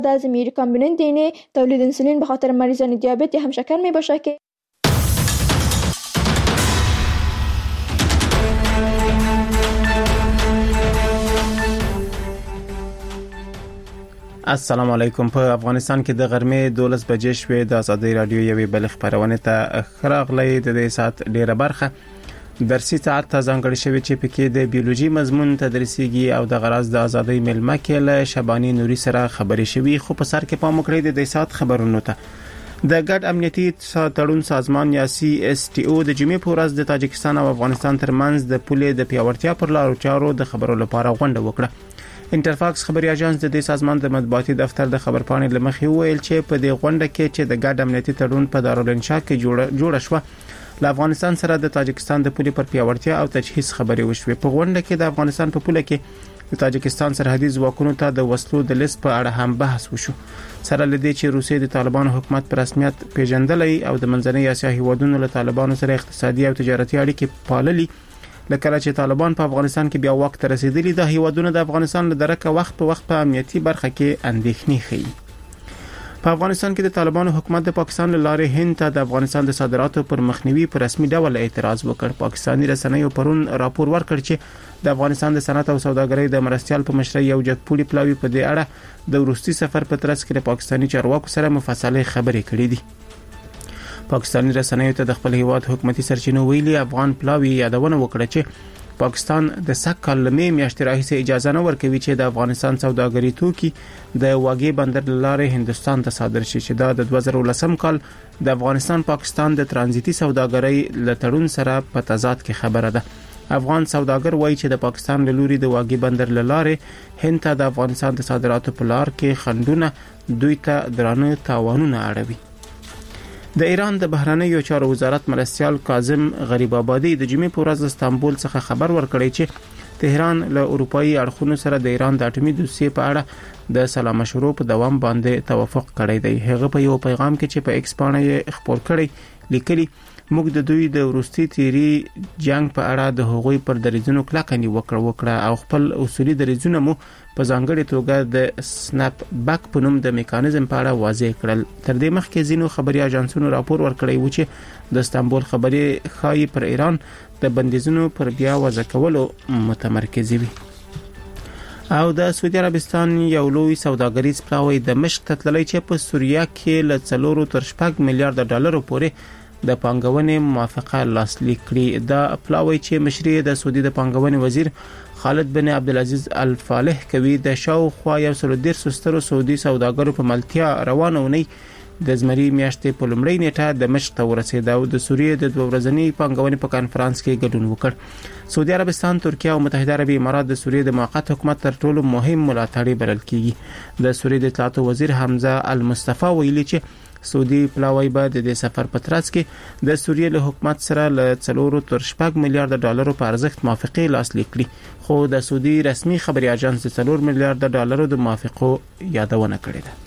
ضمیر کامبیننت دینه تولید انسولین به خاطر مریضان دیابت یا هم شکر می باشه که السلام علیکم. په افغانستان کې د غرمې 12 بجې شوې د ازادي رادیو یوې بل خبرونه ته خراغلی د دې سات ډیره برخه درسي ساعت ته ځانګړی شوی چې پکې د بیولوژي مضمون تدریسيږي او د غرض د ازادي ملمه کې له شبانی نوري سره خبرې شوي. خو په سر کې پام وکړئ د دې سات خبرونو ته. د ګډ امنیتي تړون سازمان یا CSTO د جمعې په ورځ د تاجکستان او افغانستان ترمنځ د پولې د پیاوړتیا پر لارو چارو د خبرو لپاره غونډه وکړه. انټرفاکس خبري اژانس د دې سازمان د مطبوعاتي دفتر د خبرپاڼې لمخې ویل چې په دې غونډه کې چې د ګډ امنیتي تړون په دارالانشا کې جوړه شوه له افغانستان سره د تاجکستان د پولې پر پیاوړتیا او تجهیز خبري وشوه. په غونډه کې د افغانستان په پوله کې د تاجکستان سرحدي ځواکونو ته د وسلو د لیست په اړه هم بحث وشو. سره لدې چې روسیې د طالبانو حکومت پر رسمیت پیژندلې او د منځنۍ اسیا هیوادونو له طالبانو سره اقتصادي او تجارتي اړیکې پاللې. لکه چې طالبان په افغانستان کې بیا وخت رسیدلی د هیوادونو د افغانستان له درکه وخت په وخت په امنیتي برخه کې اندېښنې ښيي. په افغانستان کې د طالبانو حکومت د پاکستان له لارې هند ته د افغانستان د صادراتو پر مخنیوي پر رسمي ډول اعتراض وکړ. پاکستاني رسنیو پرون راپور ورکړ چې د افغانستان د صنعت او سوداګرۍ د مرستيال په مشرۍ یو جګپوړي پلاوی په دې اړه د وروستي سفر په ترڅ کې د پاکستاني چارواکو سره مفصله خبرې کړې دي. پاکستاني رسنیو ته د خپل هیواد حکومتي سرچینو ویلي افغان پلاوی یادونه وکړه چې پاکستان د سکهال لمې میاشتې راهیسې اجازه نه ورکوي چې د افغانستان سوداګري توکي د واګې بندر لارې هندستان ته صادر شي چې دا د 2019 کال د افغانستان پاکستان د ترانزیتي سوداګرۍ له تړون سره په تضاد کې خبره ده. افغان سوداګر وایي چې د پاکستان له لوري د واګې بندر لارې هند ته د افغانستان د صادراتو په لار کې خنډونه دوی ته درانه تاوانونه اړوي. د ایران د بهرنیو چارو وزارت مرستيال کاظم غریب آبادی د جمعې په ورځ استانبول څخه خبر ورکړی چې تهران له اروپאי اړخونو سره د ایران د اټومي دوسیې په اړه د سلا مشورو په دوام باندې توافق کړی دی. هغه په یو پیغام کې چې په ایکس باندې خبر کړی لیکلی موږ د دوی د روسي تیری جنگ په اړه د هغوی پر دریځونو کلکه وکړه او خپل اصولي دریځونه مو په ځانګړي توګه د سناپ باک په نوم د میکانیزم په اړه واضح کړل. تر دې مخکې ځینو خبري اژانسونو راپور ورکړی و چې د استانبول خبري خای پر ایران د بندیزونو پر بیا وضع کولو متمرکز وي. او د سعودي عربستان یو لوی سوداګریز پلاوی د مشق تتللی چې په سوریه کې له 4 تر 6 میلیارډ ډالرو پورې د پانګونې موافقه لاسلیک کړې. دا پلاوی چې مشري د سعودي د پانګونې وزیر خالد بن عبدالعزیز الفالح کوي د شاوخوا 110 سترو سعودي سوداګرو په ملتیا روانه ونی د زمري میاشتې په لومړۍ نیټه د مشق ته ورسېد او د سوریې د 2 ورځنی پانګونې په کانفرنس کې ګډون وکړ. سعودي عربستان، ترکیه او متحده عربي امارات د سوریې د موقت حکومت تر ټولو مهم ملاتړي بلل کیږي. د سوریې د اطلاعات وزیر حمزه المصطفی ویلي چې سعودي پلاوی به د سفر په ترڅ کې د سوریې له حکومت سره له 4 تر 6 میلیارډ ډالرو په ارزښت موافقه لاسلیک کړي. خو د سعودي رسمي خبري اژانس د 4 میلیارډ ډالرو د موافقه یادونه کړې ده.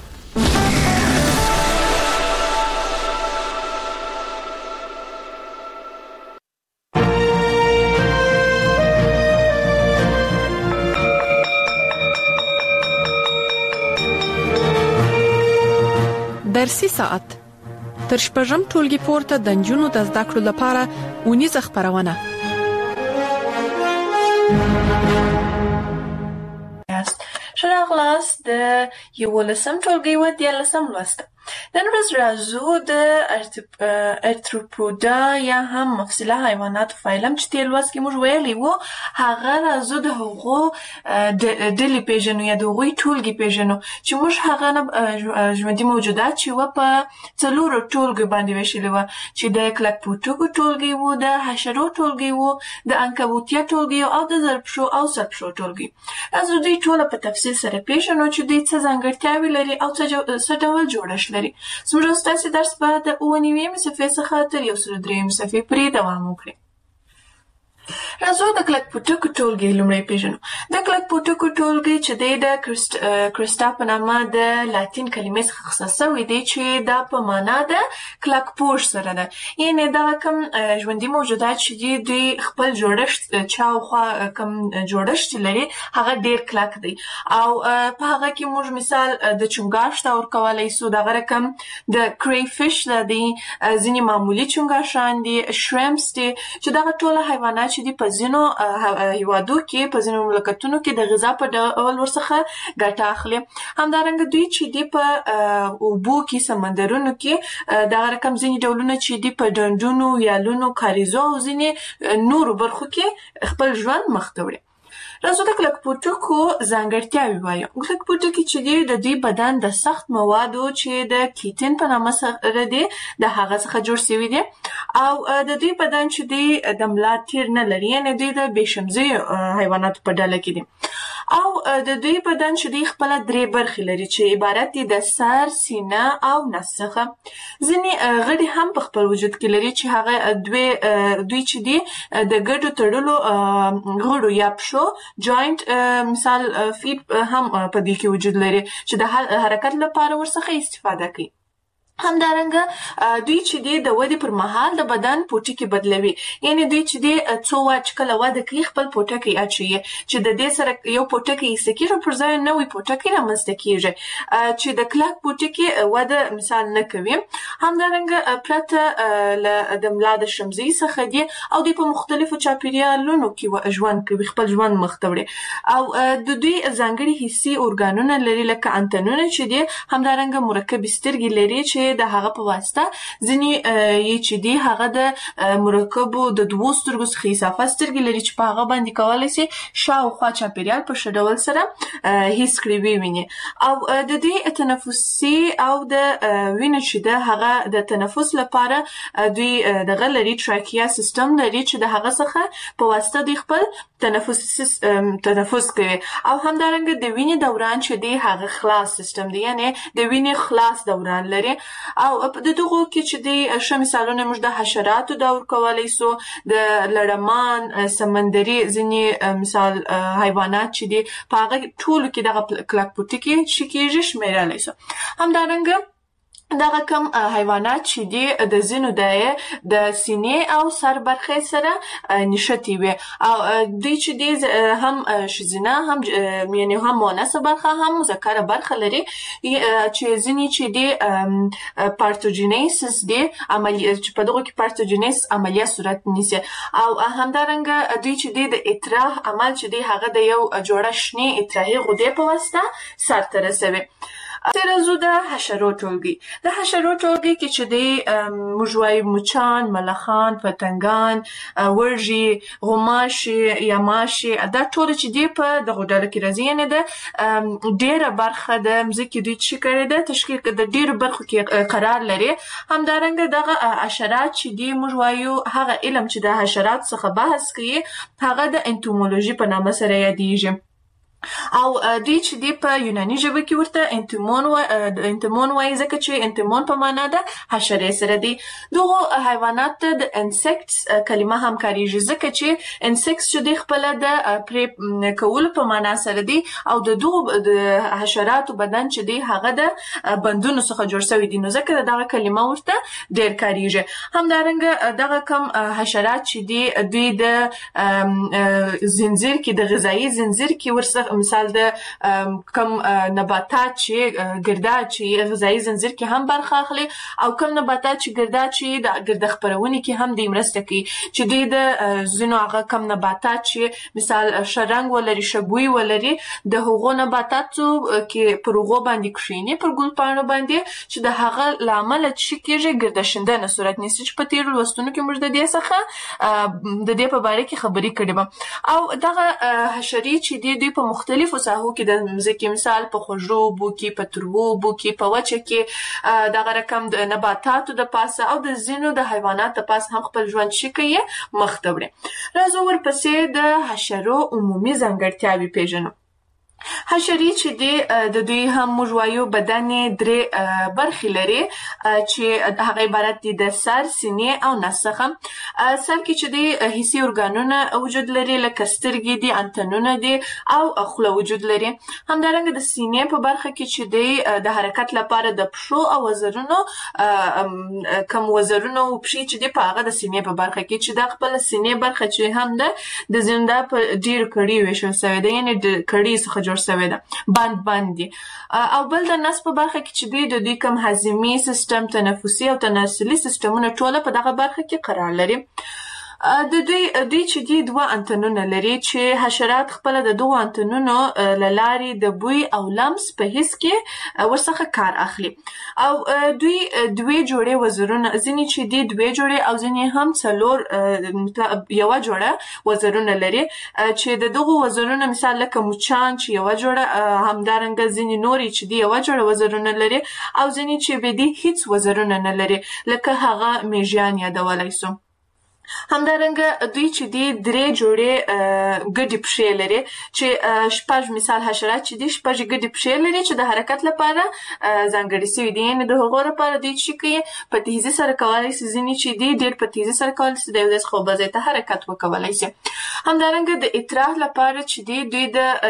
درسي ساعت تر شپږم ټولګي پورته د نجونو د زده کړو لپاره اونیزه خبرونه. شراغلاس د 11م ټولګي و 13م لوست. نن ورځ راځو د ارتروپودا یا هم مفصله حیوانات فایلم چې تیر لوست کې موږ ویلي وو هغه راځو د هغو ډلې پیژنو یا د هغوی ټولګي پیژنو چې موږ هغه ژوندي موجودات چې و په 4 ټولګي باندې ویشلي وو چې د کلکپوټوکو ټولګي وو، د حشرو ټولګي وو، د عنکبوتیا ټولګي او د زرپشو او سرپشو ټولګي. راځو دوی ټول په تفصیل سره پیژنو چې دوی څه ځانګړتیاوې لري او څه ډول جوړښت لري. زموږ ستاسو درس به د 9 صفحې څخه تر 103 صفحې پورې دوام وکړي. راځو د کلک پوټکو ټولګي لومړی پیژنو. د کلک پوټکو ټولګي چې دی د کرسټا په نامه د لاتین کلمې څخه اخیستل سوی دی چې دا په معنا د کلک پوښ سره ده. یعنې دغه کوم ژوندي موجودات چې دي دوی خپل جوړښت چاوخوا کوم جوړښت لري هغه ډېر کلک دی او په هغه کې موږ مثال د چونګاښ ته ورکولی سو. دغه رقم د کری فش دی، ځینې معمولي چونګاښان دي، شریمپس دي چې دغه ټوله حیوانات چې دي په ځینو هیوادو کې په ځینو مملکتونو کې د غذا په ډول ورڅخه ګټه اخلي. همدارنګه دوی چې دي په اوبو کې سمندرونو کې دغه رقم ځینې ډولونه چې دي په ډنډونو، ویالونو، کاریزو او ځینې نورو برخو کې خپل ژوند مخ ته وړي. راځو د کلک پوټکو ځانګړتیاوې وایو. کلک پوټکي چې دي د دوی بدن د سخت موادو چې د کیټین په نامه سره دي د هغه څخه جوړ شوي دي او د دوی بدن چې دی د ملا تیر نه لري، یعنې دوی د بېشمزي حیواناتو په ډله کې دي او د دوی بدن چې دی خپله 3 برخې لري چې عبارت دي د سر، سینه او نس څخه. ځینې غړي هم په خپل وجود کې لري چې هغه دوی چې دي د ګډو تړلو غړو یا پښو جوینټ مثال فیټ هم په دې کې وجود لري چې د حرکت لپاره ورڅخه استفاده کوي. همدارنګه دوی چې دی د ودې پر مهال د بدن پوټکي بدلوي، یعنې دوی چې دی څو وخت کله وده کوي خپل پوټکی اچوي چې د دې سره یو پوټکی ایسته کېږي پر ځای نوی پوټکی رامنځته کېږي چې د کلک پوټکي وده مثال نه کوي. همدارنګه پرته د ملا د شمزۍ څخه دي او دوی په مختلفو چاپیریالونو کې ژوند کوي، خپل ژوند مخ ته وړي او د دوی ځانګړي حسي ارګانونه لري لکه انتنونه چې دي. همدارنګه مرکبي سترګې لري چې د هغه په واسطه ځینې یې چې دی هغه د مرکبو د 2 سترګو څخه اضافه سترګې لري چې په هغه باندې کولی سي شاوخوا چاپیریال په ښه ډول سره حس کړي وویني او د دې تنفسي او د وینې چې ده هغه د تنفس لپاره دوی دغه لري ټراکیا سیستم لري چې د هغه څخه په واسطه دوی خپل تنفس کوي او همدارنګه د وینې دوران چې دی هغه خلاص سیستم دی، یعنې د وینې خلاص دوران لري او د دغو کې چې دی ښه مثالونه موږ د حشراتو دا ورکولی سو، د لړمان، سمندري ځینې مثال حیوانات چې دی په هغه ټولو کې دغه کلک پوټکي چې کېږي شمیرلی سو. همدارنګه دغه کم حیوانات چې دي د ځینو د سینې او سر برخې سره نښتي وي او دوی چې دي هم ښځینه هم یعنې هم مؤنثه برخه هم مذکره برخه لري چې ځینې چې دي پارتوجینیسس دي چې په دغو کې پارتوجینیسس عملیه صورت نیسي او همدارنګه دوی چې دي د اطراح عمل چې دی هغه د یو جوړه شنې اطراحي غدې په واسطه سرته رسوي. راځو د حشرو ټولګي. د حشرو ټولګي کې چې دی موږ وایو مچان، ملخان، پتنګان، وږي، غوماشي یا ماشي، دا ټول چې دی په دغو ډلو کې راځي، یعنې د ډېره برخه د مځکې دوی چې کړې ده تشکیل د ډېرو برخو کې قرار لري. همدارنګه دغه حشرات چې دی موږ وایو هغه علم چې د حشرات څخه بحث کوي هغه د انتومولوژي په نامه سره یادیږي او دوی چې دی په یوناني ژبه کې ورته انتمون وایي ځکه چې انتمون په معنا ده حشرې سره دی. دغو حیوانات ته د انسیکټس کلمه هم کارېږي ځکه چې انسیکټس چې دی خپله د پرې کولو په معنا سره دی او د دغو د حشراتو بدن چې دی هغه د بندونو څخه جوړ شوی دی، نو ځکه دغه کلمه ورته ډېر کارېږي. همدارنګه دغه کم حشرات چې دی دوی د زنځیر کې د غذایي زنځیر کې ورڅخه مثال د کم نباتات چې ګرداد چې غذایي زنځیر کې هم برخه اخلي او کم نباتات چې ګرداد چې د ګرده خپرونې کې هم دوی مرسته کوي چې دوی د ځینو هغه کم نباتات چې مثال ښه رنګ ولري، ښه بوی ولري، د هغو نباتاتو کې پر هغو باندې کښېني پر ګلپاڼو باندې چې د هغه له امله څه کېږي ګرده شیندنه صورت نیسي چې په تېرو لوستونو کې موږ د دې څخه د دې په باره کې خبرې کړې وه. او دغه حشرې چې دی دوی په مختلفو ساحو کې د مځکې مثال په خوږو اوبو کې، په تروو اوبو کې، په وچه کې دغه رقم د نباتاتو د پاسه او د ځینو د حیوانات د پاسه هم خپل ژوند چې کوي مخ ته وړي. راځو ورپسې د حشرو عمومي ځانګړتیاوې پیژنو. حشرې چې د دوی هم موږ وایو بدن درې برخې لري چې هغه عبارت دي د سر، سینې او نس څخه. سر کې چې دی حسي ارګانونه وجود لري لکه سترګې دي، انتنونه دي او خوله وجود لري. همدارنګه د سینې په برخه کې چې دی د حرکت لپاره د پښو او وزرونو کم وزرونه او پښې چې دی په هغه د سینې په برخه کې چې دا خپل سینې برخه چې هم ده د زنده په ډیر کړي ویشل شوی دی، یعنی د کړي څخه جوړ شوی ده، بند دي. او بل د نس په برخه کې چې دی د دوی کوم هضمي سیستم، تنفسي او تناسلي سیستمونه ټوله په دغه برخه کې قرار لري. د دوی چې دی دوه انتنونه لري چې حشرات خپل د دوه انتنونو لارې د بوی او لمس په حس کې ورڅخه کار اخلي. او دوی دوه جوړې وزرونه، ځینې چې دی دوه جوړې او ځینې هم څلور یو جوړه وزرونه لري چې د دغه وزرونه مثال لکه مچان چې یو جوړه، همدارنګه ځینې نورې چې دی یو جوړه وزرونه لري او ځینې چې به دی هیڅ وزرونه نه لري لکه هغه میږیان یادولای سو. همدارنګه دوی چې دی درې جوړې ګډې پښې لري چې شپږ مثال حشرات چې دی شپږ ګډې پښې لري چې د حرکت لپاره ځانګړې شوي دي، یعنې د هغو لپاره دوی چې کوي په تیزي سره کولی شي، ځینې چې دی ډېر په تیزي سره کولی شي د یو ځای څخه بل ځای ته حرکت وکولی شي. همدارنګه د اطراح لپاره چې دی دوی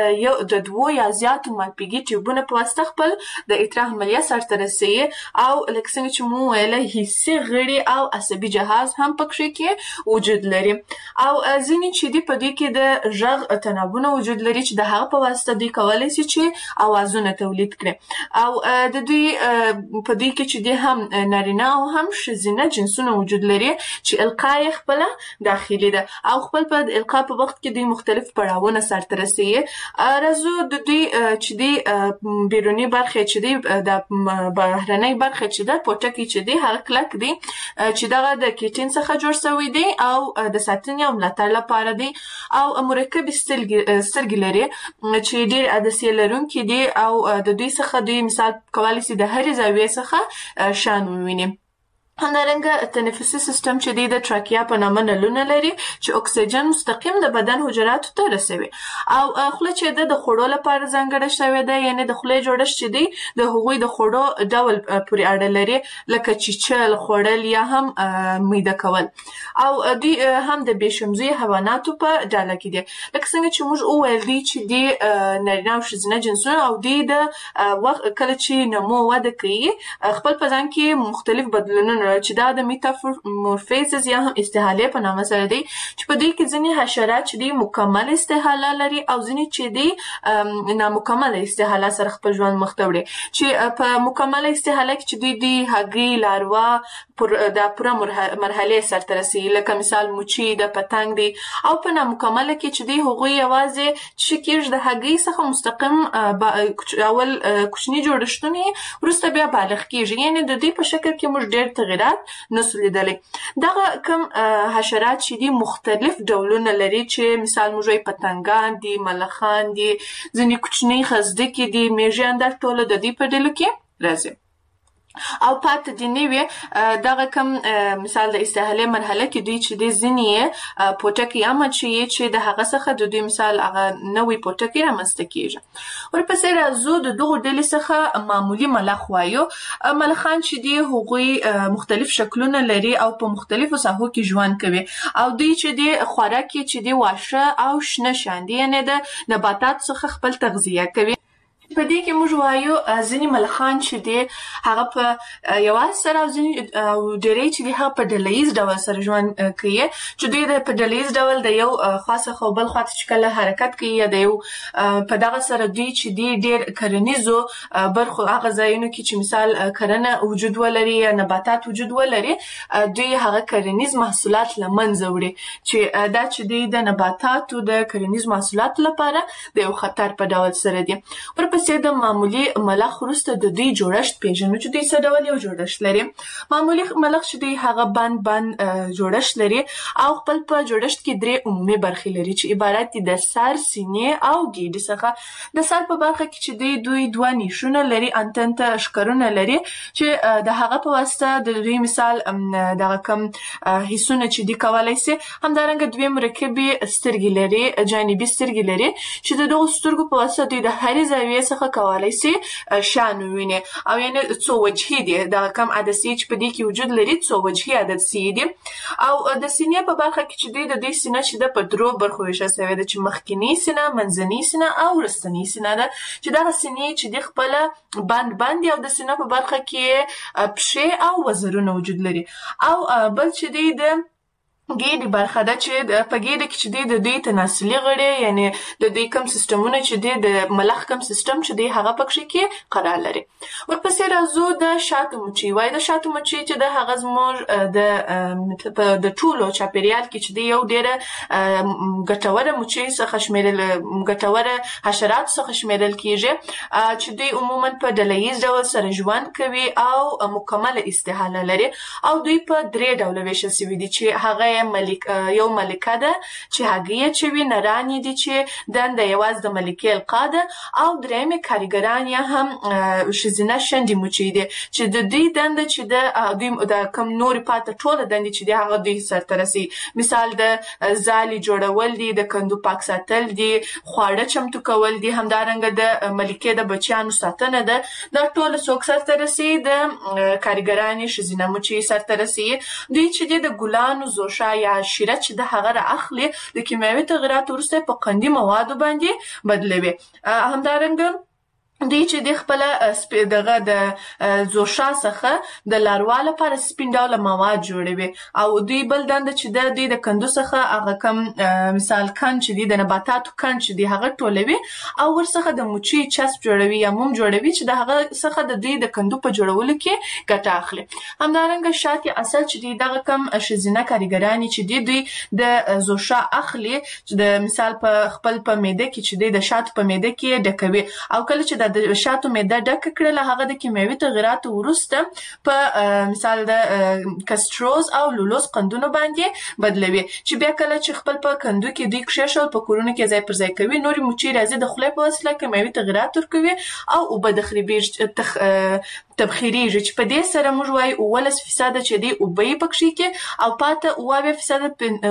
د دوو یا زیاتو مالپیږي ټیوبونه په واسطه خپل د اطراح عملیه سرته رسوي او لکه څنګه چې مو ویله حسي غړي او عصبي جهاز هم پکې کې وجود لري. او ځینې چې دی په دوی کې د غږ تنابونه وجود لري چې د هغه په واسطه دوی کولی شي چې اوازونه تولید کړي. او د دوی په دوی کې چې دی هم نارینه او هم ښځینه جنسونه وجود لري چې القا یې خپله داخلي ده او خپل په القا په وخت کې دوی مختلف پړاوونه سرته رسوي. راځو د دوی چې دی بیروني برخې چې دی د بهرنۍ برخې چې ده پوټکی چې دی هغه کلک دی چې دغه د کیټین څخه جوړ شوی دی او د ساتنې او ملاتړ لپاره دی او مرکب سترګې لري چې ډېر عدسیې لرونکي دي او د دوی څخه دوی مثال کولی شي د هرې زاویې څخه شان وویني. همدارنګه تنفسي سیستم چې دی د تراکیا په نامه نلونه لري چې اکسیجن مستقیم د بدن حجراتو ته رسوي. او خوله چې د خوړو لپاره ځانګړې شوې ده، یعنی د خولې جوړښت چې دی د هغوی د خوړو ډول پورې اړه لري لکه چیچل، خوړل یا هم میده کول. او دوی هم د بېشمزي حیواناتو په ډله کې دي لکه څنګه چې موږ وویل دی چې دی نارینه او ښځینه جنسونه او دوی د وخت کله چې نمو وده کوي خپل په ځان کې مختلف بدلونونه چې دا د میتامورفیزس یا هم استحاله په نامه سره دی چې په دوی کې ځینې حشرات چې دی مکمل استحاله لري او ځینې چې دی نامکمل استحاله سره خپل ژوند مخ ته وړي. چې په مکمل استحاله کې چې دوی دی هګۍ، لاروا د پوره مرحلې سرته رسوي لکه مثال مچي د پتنګ دی. او په نامکمله کې چې دی هغوی یوازې چې کېږي د هګۍ څخه مستقیم اول کوچني جوړښتونه وروسته بیا بالغ کېږي، یعنې د دوی په شکل کې موږ ډېر تغیرات نسو لیدلی. دغه کم حشرات چې دي مختلف ډولونه لري چې مثال موږ وایي پتنګان دي، ملخان دي، ځینې کوچنۍ خزدکې دي، میږیان دا ټوله د دوی په ډلو کې راځي. او پاتې دي نوې دغه کم مثال د استحاله مرحله کې دوی چې د ځینې پوټکی عامه چې د هغه څخه د دوی مثال هغه نوې پوټکی رامنځته کېږي. ورپسې راځو د دغو ډلې څخه معمولي ملخ وایو. ملخان چې دي هغوی مختلف شکلونه لري او په مختلفو ساحو کې ژوند کوي او دوی چې دي خوراک یې چې دي واښه او شنه شیان دي، یعنې د نباتات څخه خپل تغذیه کوي. په دې کې موږ وایو ځینې ملخان چې دي هغه په یوازې سره او ځینې ډېری چې دي هغه په ډلهییز ډول سره ژوند کوي چې دوی په ډلهییز ډول د یو خوا څخه بل خوا ته چې کله حرکت کوي یا د یو په دغه سره دوی چې دي ډېر کرنیزو برخو هغه ځایونو کې چې مثال کرنه وجود ولري یا نباتات وجود ولري دوی هغه کرنیز محصولات له منځه وړي چې دا چې دوی د نباتاتو د کرنیز محصولاتو لپاره د یو خطر په ډول سره دي. ورپسې ورپسې د معمولی ملخ وروسته د دوی جوړښت پیژنو چې دوی څه ډول یو جوړښت لري. معمولی ملخ چې دوی هغه بند جوړښت لري او خپل په جوړښت کې 3 عمومي برخې لري چې عبارت دي د سر، سینې او ګیډې څخه. د سر په برخه کې چې دوی 2 نیشونه لري، انتن شکرونه لري چې د هغه په واسطه د دوی مثال دغه کم حسونه چې دی کولای شي. همدارنګه 2 مرکبي سترګې لري، جانبي سترګې لري چې د دغو سترګو په واسطه دوی د هرې زاویې څخه کولای شي شان وویني او یعنې څو وجهي دي. دغه کم عدسیې چې په دې کې وجود لري څو وجهي عدسیې دي. او د سینې په برخه کې چې د دې سینه چې د په 3 برخو ویشل شوې ده چې مخکینی سینه، منځنۍ سینه او وروستنۍ سینه ده چې دغه سینې چې د خپل بند او د سینه په برخه کې پښې او وزرونه وجود لري. او بل چې د ګیډې برخه ده چې په ګیډه کې چې د دوی تناسلي غړي، یعنی د دوی کوم سیستمونه چې د ملخ کوم سیستم چې دی هغه پکې کې قرار لري. ورپسې راځو د شاتو مچۍ. وای د شاتو مچۍ چې د هغه زموږ د ټولو چاپیریال کې چې دی یو ډېره ګټوره مچۍ څخه شمیرل، ګټوره حشرات څخه شمیرل کیږي چې دوی عموما په ډلهییز ډول سره ژوند کوي او مکمله استحاله لري. او دوی په 3 ډوله ویشل شوي دي چې هغه یو ملکه ده چې هګۍ اچوي، نرانې دي چې دنده یوازې د ملکې القا ده، او درېیمې کارګران یا هم ښځینه شنډې مچۍ دي چې د دوی دنده چې دوی د کوم نورې پاته ټوله دندې چې دي هغه دوی سرته رسوي. مثال د ځالې جوړول دي، د کندو پاک ساتل دي، خواړه چمتو کول دي، همدارنګه د ملکې د بچیانو ساتنه ده. دا ټوله څوک سرته رسوي؟ د کارګرانې ښځینه مچۍ سرته رسوي. دوی چې د ګلانو زوشا یا شیره چې د هغه را اخلي د کیمیاوي تغیراتو وروسته په قندي موادو باندې بدلوي. همدارنګه دوی چې د خپل دغه د زوشا څخه د لاروا لپاره سپین ډوله مواد جوړوي. او دوی بل دنده چې د دوی د کندو څخه هغه کم مثال کند چې دی د نباتاتو کند چې دی هغه ټولوي او ورڅخه د مچۍ چسب جوړوي یا موم جوړوي چې د هغه څخه د دوی د کندو په جوړولو کې ګټه اخلي. همدارنګه شات اصل چې دی دغه کم ښځینه کارګرانې چې دوی د زوشا اخلي چې د مثال په خپل په معده کې چې دی د شاتو په معده کې ډکوي. او کله چې د شاتو معده ډکه کړله هغه د کیمیاوي تغیراتو وروسته په مثال د کستروز او لولوز قندونو باندې بدلوي چې بیا کله چې خپل په کندو کې دوی کښېښول په کورونو کې ځای پر ځای کوي. نورې مچۍ راځي د خولې په وسیله کیمیاوي تغیرات ورکوي او اوبه تبخیریږي چې په دې سره موږ وایو 11% چې دی اوبه یې پکې کې او پاته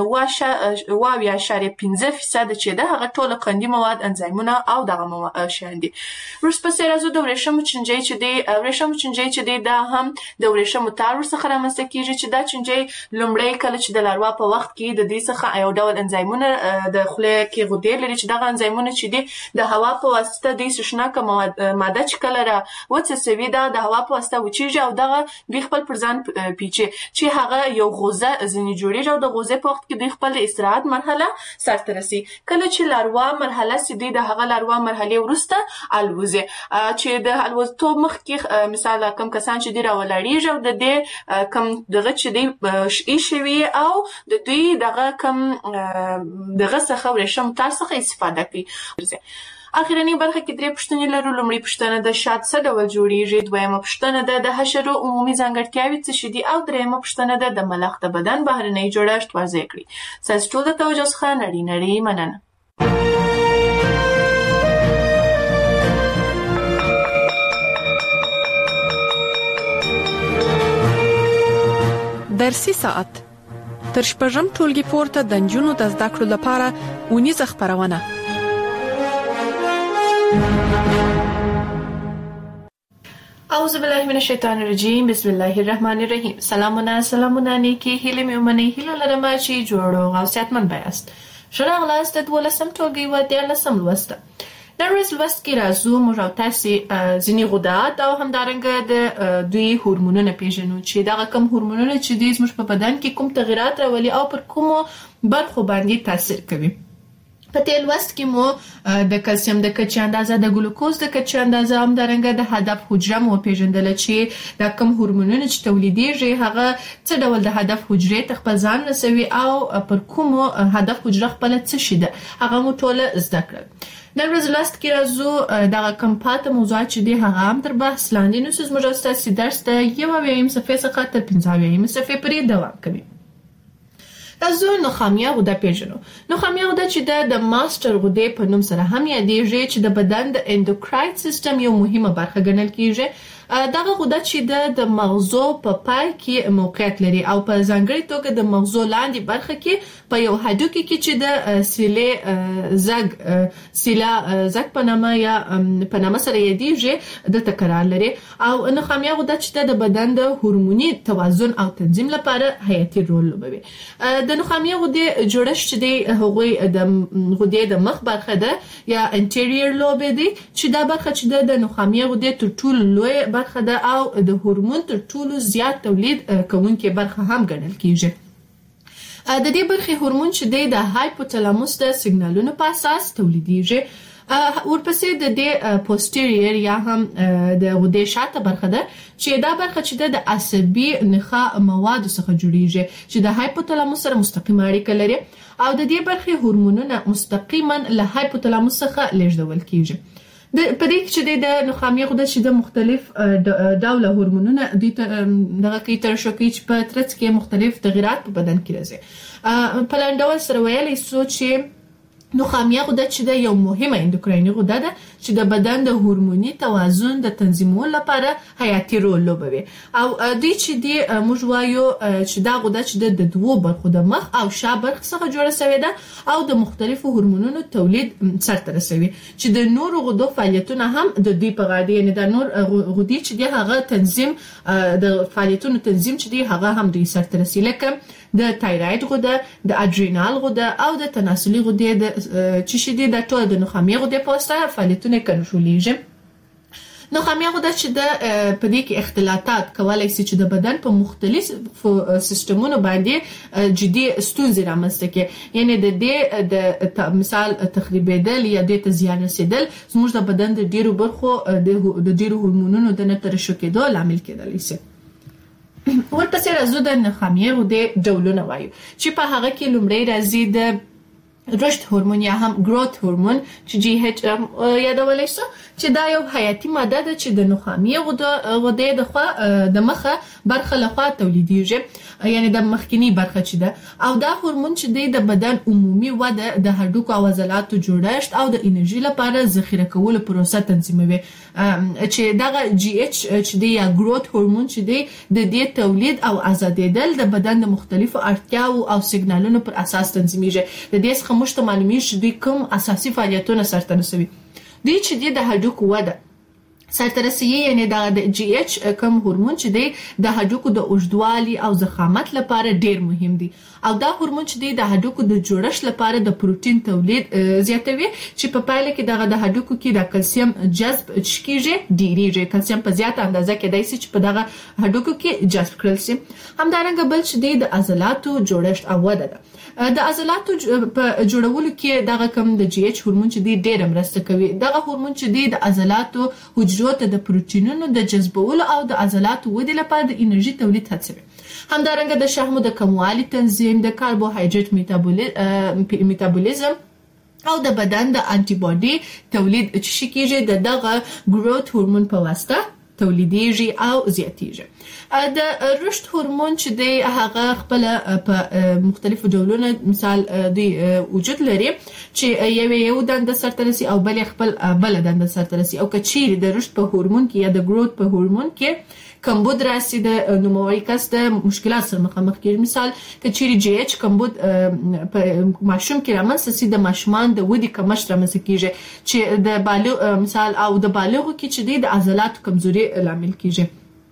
8.5% چې ده هغه ټوله قندي مواد، انزایمونه او دغه شیان دي. ورپسې راځو د ورېښمو چینجۍ چې دی. ورېښمو چینجۍ چې دی دا هم د ورېښمو تار ورڅخه رامنځته کیږي چې دا چینجۍ لومړی کله چې د لاروا په وخت کې د دې څخه یو ډول انزایمونه د خولې کې غدې لري چې دغه انزایمونه چې دی د هوا په واسطه د سشناکه ماده چې کله را وڅڅوي دا د هوا په واسطه وچیږي او دغه دوی خپل پر ځان پیچي چې هغه یو غوزه ځینې جوړیږي او د غوزې په وخت کې دوی خپل استراحت مرحله سرته رسي. کله چې لاروا مرحله سي دی د هغه لاروا مرحله وروسته الوزي چې د الوزتوب مخکې مثال کم کسان چې دی راولاړیږي او د دې کم دغه چې دی شوي او د دوی دغه کم دغه څخه ورېښم تار څخه استفاده کوي. اخرنی برخه کې 3 پوښتنې لرو. لومړی پوښتنه د شات څه ډول جوړیږي، دویمه پوښتنه ده د حشرو عمومي ځانګړتیاوې څه شي دي او دریمه پوښتنه ده د ملخ د بدن بهرنی جوړښت واضح کړئ. ستاسو ټول د توجه څخه نړۍ مننه. درسي ساعت تر شپږم ټولګي پورته د نجونو د زده کړو لپاره اونیزه خپرونه. اعوذ بالله من الشیطان الرجیم، بسم الله الرحمن الرحیم. سلامونه نیکی هیله مې ومنئ. هیله لرم چې جوړ او صحتمند بیاست. ښه راغلاست د 12م ټولګي و 13م لوست. نن ورځ لوست کې راځو موږ او تاسې ځینې غدات او همدارنګه د دوی هورمونونه پیژنو چې دغه کوم هورمونونه چې دوی زموږ په بدن کې کوم تغیرات راولي او پر کومو برخو باندې تاثیر کوي. په دې لوست کې مو د کلسیم د کچې اندازه، د ګلوکوز د کچې اندازه، همدارنګه د هدف حجره مو پیژندل چې دا کوم هورمونونه چې تولیدېږي هغه څه ډول د هدف حجرې ته خپل ځان رسوي او پر کومو هدف حجره خپل څه شي ده هغه مو ټول زده کړل. نن ورځ لاست کې راځو دا کوم پاتې موضوعات چې دی هغه هم تر بحث لاندې نو زموږ استاد درس ته یو ویم صفحه څخه تر 15 صفحه پورې دوام کوي. تاسو نخامیه غده پیژنو. نخامیه غده چې د ماستر غده په نوم سره هم یادېږي چې د بدن د اندوکراین سیستم یو مهمه برخه ګڼل کیږي. دغه غده چې د مغزو په پای کې موقعیت لري او په ځانګړي توګه د مغزو لاندې برخه کې په یو هډوکي کې چې د سیلا زګ په نامه یا په نامه سره یادېږي د تکرار لري او نخامیه غده چې د بدن د هورموني توازن او تنظیم لپاره حیاتي رول لوبوي. د نخامیه غده جوړښت چې دی هغوی د غده د مخ برخه ده یا انټیریور لوب دی چې دا برخه چې د نخامیه غده تر ټولو لوی برخه ده او د هورمون تر ټولو زیات تولید کوونکې برخه هم ګڼل کیږي. د دې برخې هورمون چې د هایپوتالاموس د سیګنالونو په اساس تولیدېږي. ورپسې د دې پوسټیریر یا هم د غدې شاته برخه ده چې دا برخه چې د عصبي نخاع مواد څخه جوړیږي چې د هایپوتالاموس سره مستقیمه اړیکه لري او د دې برخې هورمونونه مستقیما له هایپوتالاموس څخه لیږدول کیږي. په دې کې چې د نخامیه غده چې د مختلف ډوله هورمونونه دغه کې ترشح کوي چې په ترڅ کې مختلف تغیرات په بدن کې راځي. په لاندې سره ویلای شو چې نخامیه غده چې د یو مهمه اندوکرایني غده ده چې د بدن د هورموني توازن د تنظیمولو لپاره حیاتي رول لوبوي او دوی چې دی موږ وایو چې دا غده چې د دوو برخو د مخ او شا برخه څخه جوړه شوې ده او د مختلفو هورمونونو تولید سرته رسوي چې د نورو غدو فعالیتونه هم د دوی په غاړه دي. یعنی د نور غدي چې دی هغه تنظیم د فعالیتونو تنظیم چې دی هغه هم دوی سرته رسي لکه د تایروید غده د اډرینال غده او د تناسلي غده د چې شدي د ټول د نخامیه غده په واسطه فعالیتونه کنټرولېږي. نخامیه غده چې د په دې کې اختلاطات کولای شي چې د بدن په مختلفو سیستمونو باندې جدي ستونزې رامنځته کړي. یعنی د دې د مثال تخریبېدل یا د زیان رسیدل زموږ د بدن د ډیرو برخو د ډیرو هورمونونو د ترشح کېدو لامل کېدلی شي. ورپسې راځو د نخامیه غده ډولونه وایو چې په هغه کې لومړی راځي د رشد هورمون یا هم گروث هورمون چې جی ایچ یادولای شو چې دا یو حیاتي ماده ده چې د نخامیه غده د مخه برخه لخوا تولیدېږي یعنی د مخکنی برخه چې ده او دا هورمون چې د بدن عمومي وده د هډوکو او عضلاتو جوړښت او د انرژي لپاره ذخیره کولو پروسه تنظیموي چې دغه جی ایچ چې دی یا گروث هورمون چې د دې تولید او آزادېدل د بدن د مختلفو اړتیاو او سیګنالونو پر اساس تنظیمېږي. د دې څخه موږ ته معلومیږي چې دوی کوم اساسي فعالیتونه سرته رسوي. دوی چې د هډوکو وده سرته رسوي یعنی د جی ایچ کوم هورمون چې د هډوکو د اوږدوالي او ضخامت لپاره ډیر مهم دی او دا هورمون چې د هډوکو د جوړښت لپاره د پروتین تولید زیاتوي چې په پایله کې د هډوکو کې د کلسیم جذب کیږي ډیریږي. کلسیم په زیاته اندازه کې دای چې په دغه هډوکو کې جذب کړل شي. همدارنګه بل چې د عضلاتو جوړښت او وده ده. د عضلاتو په جوړولو کې دغه کوم د جی ایچ هورمون چې ډیر مرسته کوي. دغه هورمون چې د عضلاتو حجرو ته د پروتینونو د جذبولو او د عضلاتو ودې لپاره د انرژي تولید هڅوي. همدارنګه د شحمو د کموالي تنظیم د کاربوهایډریټ میټابولیزم او د بدن د انټي باډي تولید چې کیږي دغه گروث هورمون په واسطه تولیدېږي او زیاتېږي. د رشد هورمون چې دی هغه خپل په مختلفو ډولونو مثال دی وجود لري چې یو دنده سرته رسي او بل خپل بل دنده سرته رسي او کچیر د رشد په هورمون کې یا د گروث په هورمون کې کمبود راسي د نوموړي کس د مشکلات سره مخامخ کیږي. مثال کچیر جی ایچ کمبود په ماشوم کې رامنځته سي د ماشومان د ودې کمښت رامنځته کیږي چې د بالغ مثال او د بالغو کې چې د عضلاتو کمزوري لامل کیږي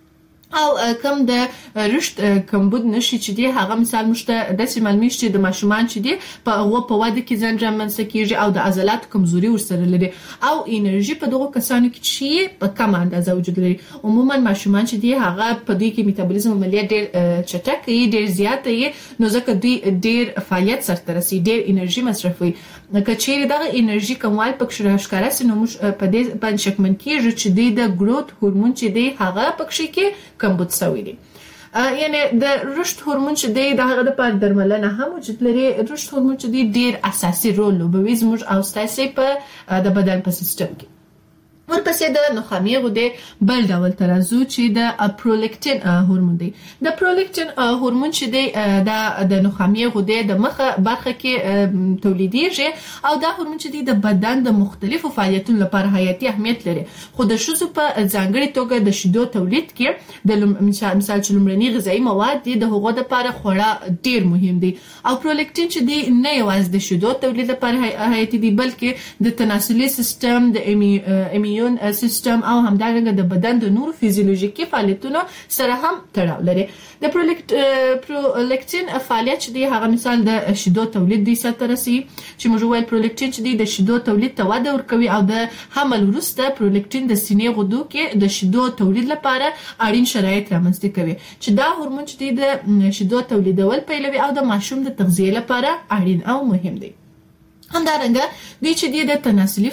او کم د رشد کمبود نشي چې دی هغه مثال مشته د معلومیږي چې د ماشومان چې دی په واده کې ځان رامنځته کیږي او د عضلاتو کمزوري ورسره لري او انرژي په دغه کسانو کې چې په کم اندازه وجود لري. عموما ماشومان چې دی هغه په دې کې میټابولیزم عملیات ډیر چټک ډیر زیات نو ځکه دوی ډیر فعالیت سره رسي ډیر انرژي مصرفوي. که چیرې دغه انرژي کموال پکې ښکارا سي نو موږ په دې باندې شکمن کیږو چې د گروث هورمون چې دی هغه پکې کې کمبود شوی دی. یعنی د رشد هورمون چې دی د هغه لپاره درملنه هم وجود لري. رشد هورمون چې دی ډیر اساسي رول لوبوي زموږ او ستاسو په د بدن په سیستم کې. ورپسې د نخامې غدې بل ډول ترازو چې د پرولیکټین هورمون دی. د پرولیکټین هورمون چې دی د نخامې غدې د مخه برخه کې تولیدېږي او دا هورمون چې دی د بدن د مختلفو فعالیتونو لپاره حیاتي اهمیت لري. خو د ښځو په ځانګړي توګه د شیدو تولید کې د مثال چې لومړني غذایی مواد دي د هغو لپاره خورا ډیر مهم دي. او پرولیکټین چې دی نه یوازې د شیدو تولید لپاره حیاتي دي بلکې د تناسلي سیستم د ایمیون سیستم او همدارنګه د بدن د نورو فزیولوژیکي فعالیتونو سره هم تړاو لري. د پرولیکټین فعالیت چې دی هغه مثال د شیدو تولید دی سره رسي چې موږ وایو پرولیکټین چې دی د شیدو تولید ته وده ورکوي او د حمل وروسته پرولیکټین د سینې غدو کې د شیدو تولید لپاره اړین شرایط رامنځته کوي چې دا هورمون چې دی د شیدو تولیدول پیلوي او د ماشوم د تغذیه لپاره اړین او مهم دی. همدارنګه دوی چې د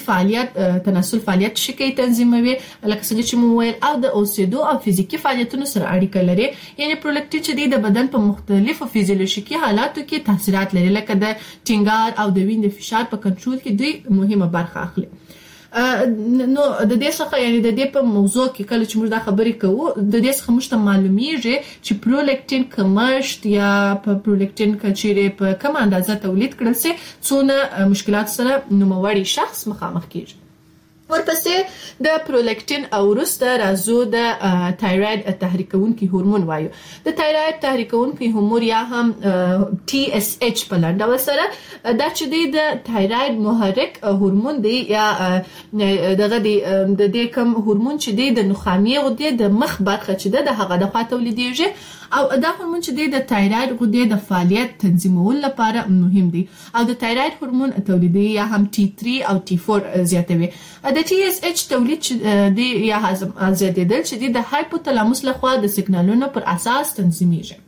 تناسل فعالیت شکی تنظیموي لکه څنګه چې مو ویل او د اوسېدو او فزیکی فعالیتونو سره اړیکه لري. یعنی پرولیکټین چې د بدن په مختلفو فزیولوژیکي حالاتو کې تاثیرات لري لکه د ټینګار او د وینې فشار په کنټرول کې دوی مهمه برخه اخلي. نو د دې څخه یعنی د دې په موضوع کې کله چې موږ دا خبرې کوو د دې څخه موږ ته معلومیږي چې پرولیکټین کمښت یا په پرولیکټین کچېرې په کوم اندازه تولید کړل سي څونه مشکلات سره نوموړی شخص مخامخ کیږي. ورپسې د پرولیکټین او وروسته راځو د تایروید تحریکونکي هورمون وایو. د تایروید تحریکونکي هورمون یا هم TSH په لنډه سره دا چې د تایروید محرک هورمون دی یا دغه د دې کوم هورمون چې د نخامې غدې د مخ برخه چې د هغه د خوا تولیدېږي او دا هورمون چې د تایروید غدې د فعالیت تنظیمولو لپاره مهم دی او د تایروید هورمون تولیدي یا هم T3 او T4 زیاتوي. د TSH تولید دی یا زیاتېدل چې د هایپوتلاموس لخوا د سیګنالونو پر اساس تنظیمیږي.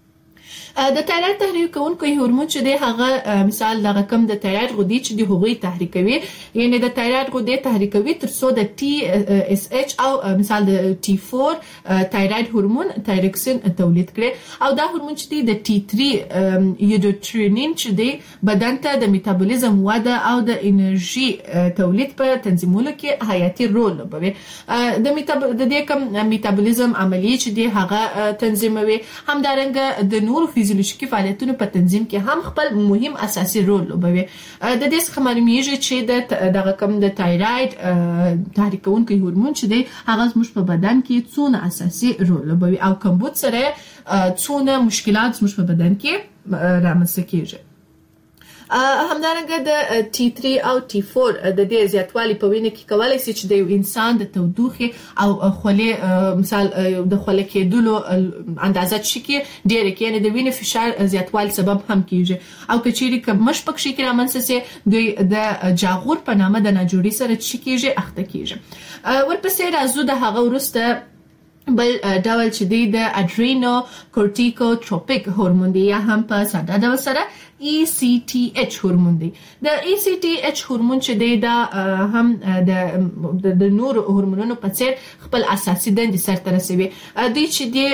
د تایروید تحریکونکي هورمون چې دی هغه مثال د رقم د تایروید غدې چې د هغوی تحریکوي یعنی د تایروید غدې تحریکوي تر څو د TSH او مثال د T4 تایروید هورمون تایروکسین تولید کړي او دا هورمون چې د T3 یودوترینین چې دی بدن ته د میتابولیزم وده او د انرژي تولید په تنظیمولو کې حیاتي رول لوبوي. د دې کوم میتابولیزم عملیه چې دی هغه تنظیموي. همدارنګه د نورو فزیولوژیکي فعالیتونو په تنظیم کې هم خپل مهم اساسي رول لوبوي. د دې څخه معلومیږي چې دغه کوم د تایروید تحریکونکي هورمون چې دی هغه زموږ په بدن کې څونه اساسي رول لوبوي او کمبود سره څونه مشکلات زموږ په بدن کې رامنځته کیږي. همدارنګه د T3 او T4 د دې زیاتوالی په وینه کې کولای شي چې د یو انسان د تودوخې او خولې مثال د خولې کېدلو اندازه چې ډېر کې یعنی د وینې فشار زیاتوالي سبب هم کیږي او کچېری کمش پکې کې رامنځته سي دوی د جاغور په نامه د ناجوړي سره چې کیږي اخته کیږي. ورپسې راځو د هغه وروسته بل ډول چې دی د اډرینو کورټیکوټروپیک هورمون دی یا هم په ساده ډول سره ECTH هورمون دی. د ECTH هورمون چې دی دا هم د نور هورمونونو په څیر خپل اساسي دندې سرته رسوي. دوی چې دی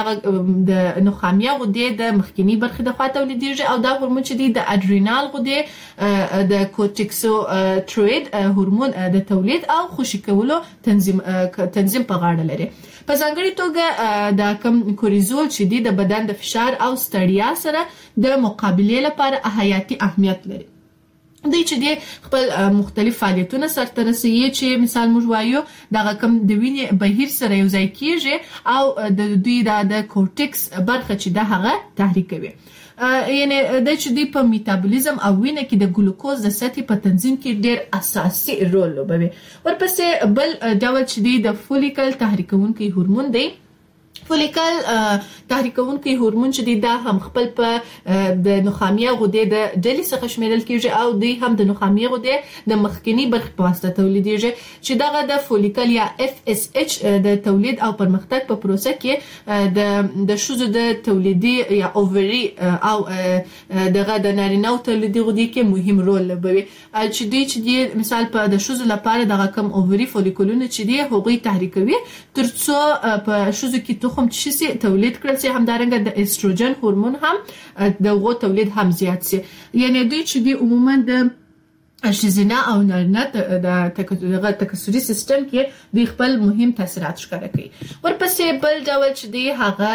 د نخامیه غدې د مخکینی برخې د خوا تولیدېږي او دا هورمون چې دی د اډرینال غدې د کورټیکوټروپیک هورمون د تولید او خوشې کولو تنظیم په غاړه لري. په ځانګړي توګه د کوم کوریزول چې دی د بدن د فشار او ستړیا سره د مقابله لپاره حیاتي اهمیت لري. دوی چې دی خپل مختلف فعالیتونه سرته رسوي چې مثال موږ وایو دغه کوم د وینې بهیر سره یو ځای کیږي او د دوی د کورټیکس برخه چې د هغه تحریکوي. یعنی د چې دی په میتابولیزم او وینه کې د ګلوکوز د سطحې په تنظیم کې ډېر اساسي رول لوبوي. ورپسې بل ډول چې دی د فولیکل تحریکونکي هورمون دی. فولیکل تحریکونکي هورمون چې دی دا هم خپل په د نخامیه غدې د ډلې څخه شمیرل کیږي او دوی هم د نخامیه غدې د مخکینی برخې په واسطه تولیدېږي چې دغه د فولیکل یا FSH د تولید او پرمختګ په پروسه کې د ښځو د تولیدي یا اووري او دغه د نارینه تولیدي غدې کې مهم رول لوبوي. چې دوی چې دی مثال په د ښځو لپاره دغه کم اووري فولیکولونه چې دی هغوی تحریکوي ترڅو په ښځو کې تخم تخم چې تولید کړل شي همدارنګه د استروجن هورمون هم دغه تولید هم زیات شي یعنی دوی چې دی عموما د ښځینه او نارینه د تکثري سیستم کې د خپل مهم تاثیرات ښکاره کوي ورپسې بل ډول چې دی هغه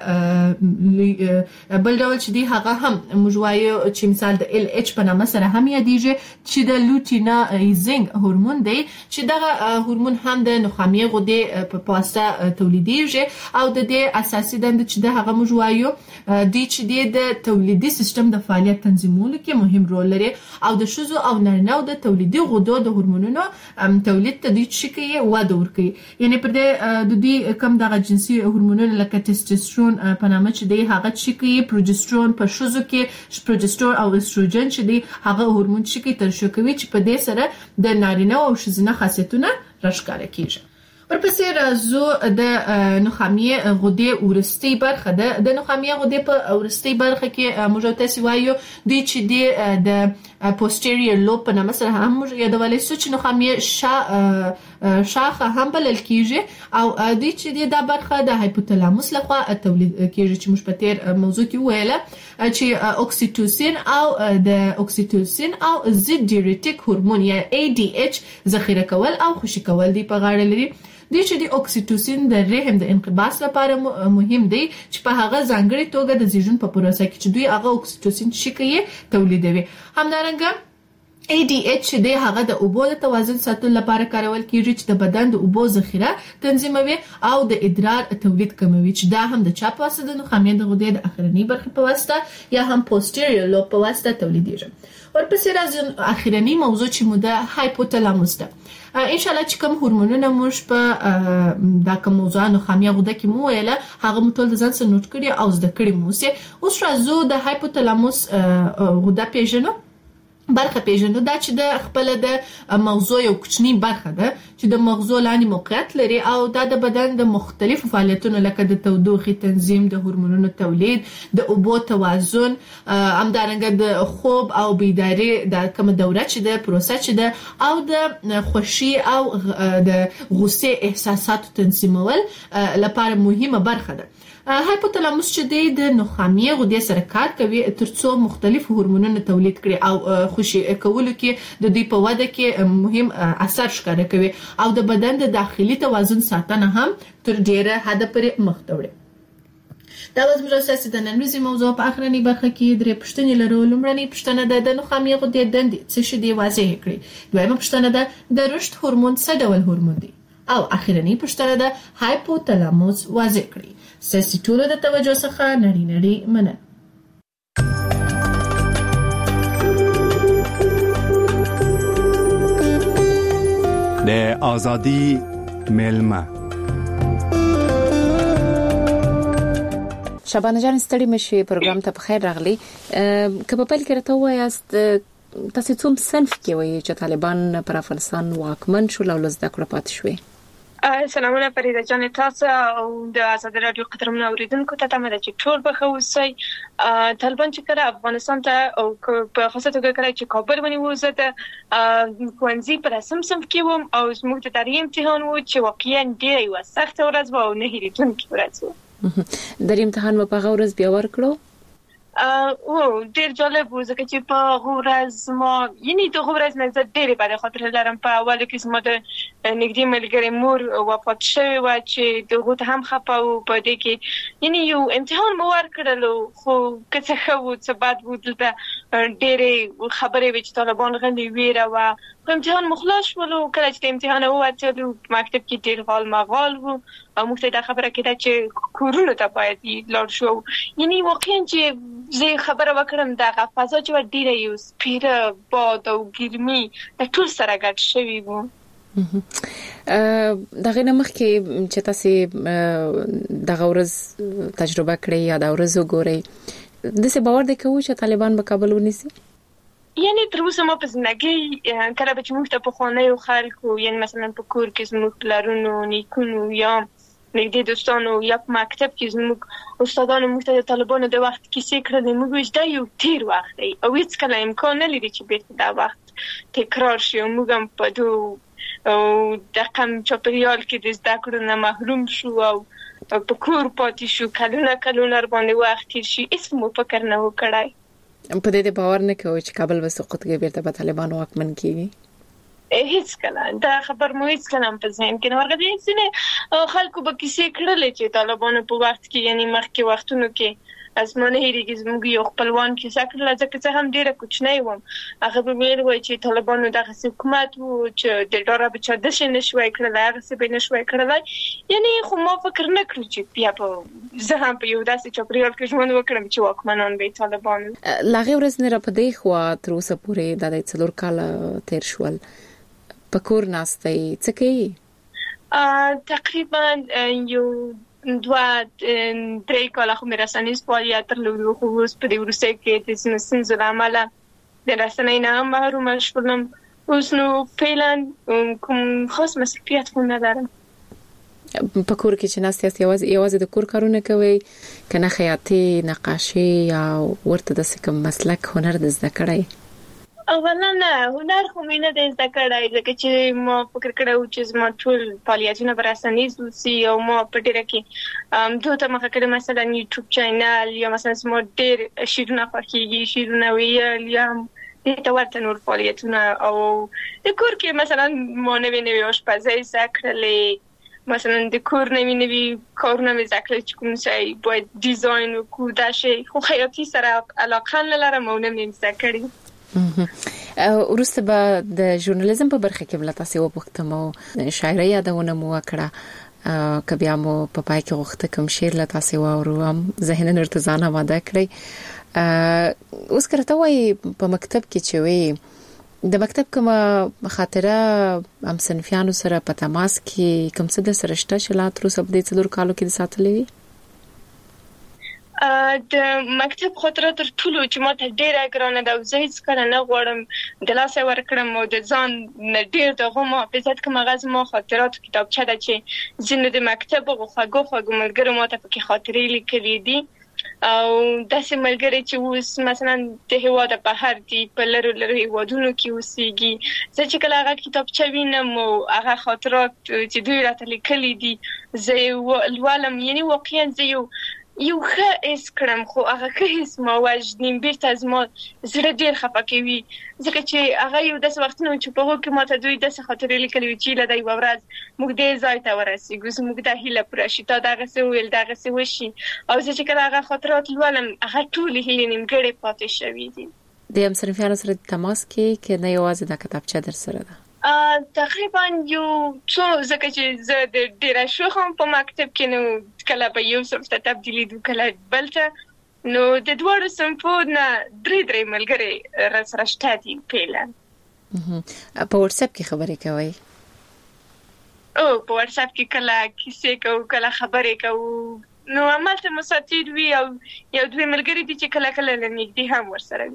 هم موږ وایو چې مثال د LH په نامه سره هم یادېږي چې د لوټینایزینګ هورمون دی چې دغه هورمون هم د نخامیه غدې په واسطه تولیدېږي او د دې اساسي دنده چې د هغه موږ وایو دی چې دی د تولیدي سیستم د فعالیت تنظیمولو کې مهم رول لري او د ښځو او نارینه د تولیدي غدو د هورمونونو تولید ته د چکه وده ورکوي یعنی پر د دې کم دغه جنسي هورمونونه لکه ټستوسترون په نامه چې دی هغه چکه پروجسترون په ښځو کې پروجسترون او استروجن چې دی هغه هورمون چکه ترشح کوي چې په دې سره د نارینه او ښځینه خاصیتونه راښکاره کیږي ورپسې راځو د نخامیه غدې ورستۍ برخه ده د نخامیه غدې په ورستۍ برخه کې موږ تاسو وایو دوی چې د posterior lobe په نامه سره هم موږ یادولای شو چې نخامیه شاخه هم بلل کیږي او دوی چې دا برخه د هایپوتالاموس لخوا تولید کیږي چې موږ په تیر موضوع کې ویله چې اوکسیټوسین او د اوکسیټوسین او ضد ډیورټیک هورمون یا ADH ذخیره کول او خوشی کول دی په غاړه لري د چې د اوکسیټوسین د رحم د انقباض لپاره مهم دی چې په هغه ځانګړي توګه د زیږون په پروسه کې چې دوی هغه اوکسیټوسین شکې تولیدوي همدارنګه ADH دی هغه د اوبو د توازن ساتلو لپاره کارول کیږي چې د بدن د اوبو ذخیره تنظیموي او د ادرار تولید کموي چې دا هم د چا په واسطه د نخامیه د غدې د اخرنی برخې په واسطه یا هم posterior lobe په واسطه تولیدېږي ورپسې راځي اخرنی موضوع چې مو د هایپوتالاموس ده ان شاء الله چې کوم هورمونونه موږ په دا کوم موضوع نخامیه غده کې مو ویله هغه مو ټول ځان سره نوٹ کړی او زده کړی مو سه اوس راځو د هایپوتالاموس غده پیژنو برخه پیژنو دا چې د خپل د مغزو یو کوچنی برخه ده چې د مغزو لاندې موقعیت لري او دا د بدن د مختلفو فعالیتونو لکه د تودوخې تنظیم د هورمونونو تولید د اوبو توازن همدارنګه د خوب او بیداری د کوم دوره چې د پروسه چې ده او د خوشي او د غصې احساساتو تنظیمول لپاره مهمه برخه ده هایپوتالاموس چې د نخامیه غدې سره کار کوي ترڅو مختلف هورمونونه تولید کړي او خوشي کولو کې د دوی په وده کې مهم اثر ښکاره کوي او د بدن د داخلي توازن ساتنه هم تر ډیره حد پورې مخ ته وړي دا زموږ اساسي د نن ورځې موضوع په اخرنی برخه کې درې پوښتنې لرو لومړنۍ پوښتنه د نخامیه غدې دندې څه شي دی واضح کړئ دویمه پوښتنه ده د رشد هورمون څه ډول هورمون دی او اخرنی پوښتنه ده هایپوتالاموس واضح کړئ ساسي ټولو د توجه څخه نړۍ مننه د ازادي ملما شبانه جان ستړي مشي پروګرام ته بخیر راغلی که په پیل کې راته وایاست تاسو څوم صنف کې وایي چې طالبان پر افغانستان واکمن شول او لزده کړه پات شوي سلامونه پریده جان تاسو او د آزاد رادیو قدرمن اوریدونکو ته تمه ده چې ټول به ښه اوسئ طالبان چې کله افغانستان ته او په خاصه توګه کله چې کابل ونیو زه د ښوونځي په رسم صنف کې وم او زموږ د تاریخ امتحان و چې واقعا ډېره یوه سخته ورځ وه او نه هېرېدونکې ورځ وه در امتحان مو په هغه ورځ بیا ورکړو او ډېر جالب و ځکه چې په هغه ورځ ما یعنې د هغه ورځ نه زه ډېرې بدې خاطرې لرم په اولو کې زما د نږدې ملګرې مور وفات شوې وه چې د هغو ته هم خفه وو په دې کې یعنې یو امتحان مو ورکړلو خو که څه ښه وو څه بد وو دلته ډېرې خبرې وې چې طالبان غلي ویره وه خو امتحان مو خلاص شولو کله چې د امتحان ووتلو مکتب کې ډېر غال مغال وو او موږ ته دا خبره کېده چې کورونو ته باید لاړ شو یعنې واقعا چې زه خبره وکړم دغه فضا چې ډېره یو سپیره باد او ګرمي د ټول سره ګډ شوي وو دغه نه مخکې چې تاسو دغه ورځ تجربه کړئ یا دا ورځ وګورئ داسې باور دی کوو چې طالبان به کابل ونیسي یعنې تر اوسه ما په زندګۍ کله به چې موږ ته پخوانیو خلکو یعنې مثلا په کور کې زموږ پلرونو نیکونو یا نږدې دوستانو یا په مکتب کې زموږ استادانو موږ ته د طالبانو د وخت کیسې کړلې موږ وایو دا یو تیر وخت دی او هېڅکله امکان نه لري چې بېرته دا وخت تکرار شي او موږ هم په دغه چاپېریال کې د زده کړو نه محروم شو او په کور پاتې شو کلونه باندې وخت تیر شي هیڅ مو فکر نه وکړای. په دې باور نه کوي چې کابل وسقط کې بیرته به طالبان واکمن کیږي؟ هیڅ کله دا خبر مو هیڅ کله په ذهن کې نه ورغلی چې خلکو به کیسې کړلې چې طالبانو په وخت کې یعنی مخکې وختونو کې اسمانه هریږي زموږ یو خپلوان کې ذکر ځکه چې هم ډیره کوچنی وم هغه به ویل وای چې طالبانو دغه حکومت وو چې د ډاره به چا د شنه شوي کړل هغه څه به نشوي کړل یعنی خو ما فکر نه کړی چې بیا په زه هم په یو داسې چاپریال کې ژوند وکړم چې واکمنان به طالبان لاغه ورځ نه را پدې خو تر اوسه پورې د 4 کال تیر شول پکور ناستې څه کوي؟ تقریبا یو 2-3 کاله خو مې رسنیز فعالیت درلود خو اوس په دې وروسته کې د ستونزو له امله د رسنۍ نه هم محروم شوم. اوس نو فعلا کوم خاص مسؤلیت خو نه لرم. په کور کې چې ناست یوازې د کور کارونه کوي کنه خیاطي نقاشي یا ورته د کوم مسلک هنر د زده کړای؟ اولا نه هنر خو مې نه د زده کړای ځکه چې ما فکر کړو چې زما ټول فعالیتونه پر رسنیز وسی او ما په ډیره کې دوه ته مخه کړم مثلا یوټیوب چینل یا مثلا زما ډیر شیرونه خوښیږي شیرونه ویل یا د ورته نور فعالیتونه او د کور کې مثلا ما نوې آشپزي زده کړلې مثلا د کور نوې کارونه مې زده کړل چې کوم څه باید ډیزاین وکړو دا شی خو خیاطي سره علاقه نه لرم او نه مې زده کړی. ورسته به د ژورنالیزم په برخه کې بل تاسو وپوښتم او شاعري یادونه مو وکړه کبه مو په پای کې وخت کوم شعر لا تاسو واورو هم ذهن ارتزانه ماده کړی اوس کرته وای په مکتب کې چې وي د مکتب کومه خاطره هم صنفیانو سره په تماس کې کوم څه د سرشته شلات رو سب د 4 کالو کې ساتلې وي؟ د مکتب خاطرات تر ټولو چې ما ته ډیره ګرانه ده او زه هیڅ کله نه غواړم د لاسه ورکړم او د ځان نه ډیر دغه محافظت کوم غاز ما خاطرات کتابچه ده چې ځینې د مکتب او خوږو ملګرو ما ته پکې خاطرې لیکلې دي او داسې ملګري چې اوس مثلا د هیواد بهر دي په لرو هیوادونو کې اوسېږي زه چې کله هغه کتابچه وینم او هغه خاطرات چې دوی راته لیکلي دي زه لولم یعنی واقعا زه یو ښه اس کړم خو هغه ښه ما وجدیم بیرته زما زړه ډیر خفه کوي ځکه چې هغه یو داسې وختونه چې په هغه کې ماته دوی داسې خاطرې لیکلي چې له دای ورځ موږ دې ځای ته ورسېږو زموږ د هیله پوره شي تا دغه څه ویل دغه څه وشي او زه چې کله هغه خاطرات لولم هغه ټول هیلې نیمګړې پاتې شوې دي. د هم صنفیانو سره تماس کې نه یوازې د کتابچه در سره ده تقریبا یو څو ځکه چې زه د ډیره شوخم په مکتب کې نو کله به یو صنف ته تبدیلی دو کله بل ته نو د دوړو صنفو نه درې ملګري را سره شته دي فعلا. په واتس اپ کې خبرې کوي؟ او په واتس اپ کې کله کیسې کوو کله خبرې کوو نو همالته مساتیر وي او یو دوی ملګري دي چې کله نږدې هم ورسره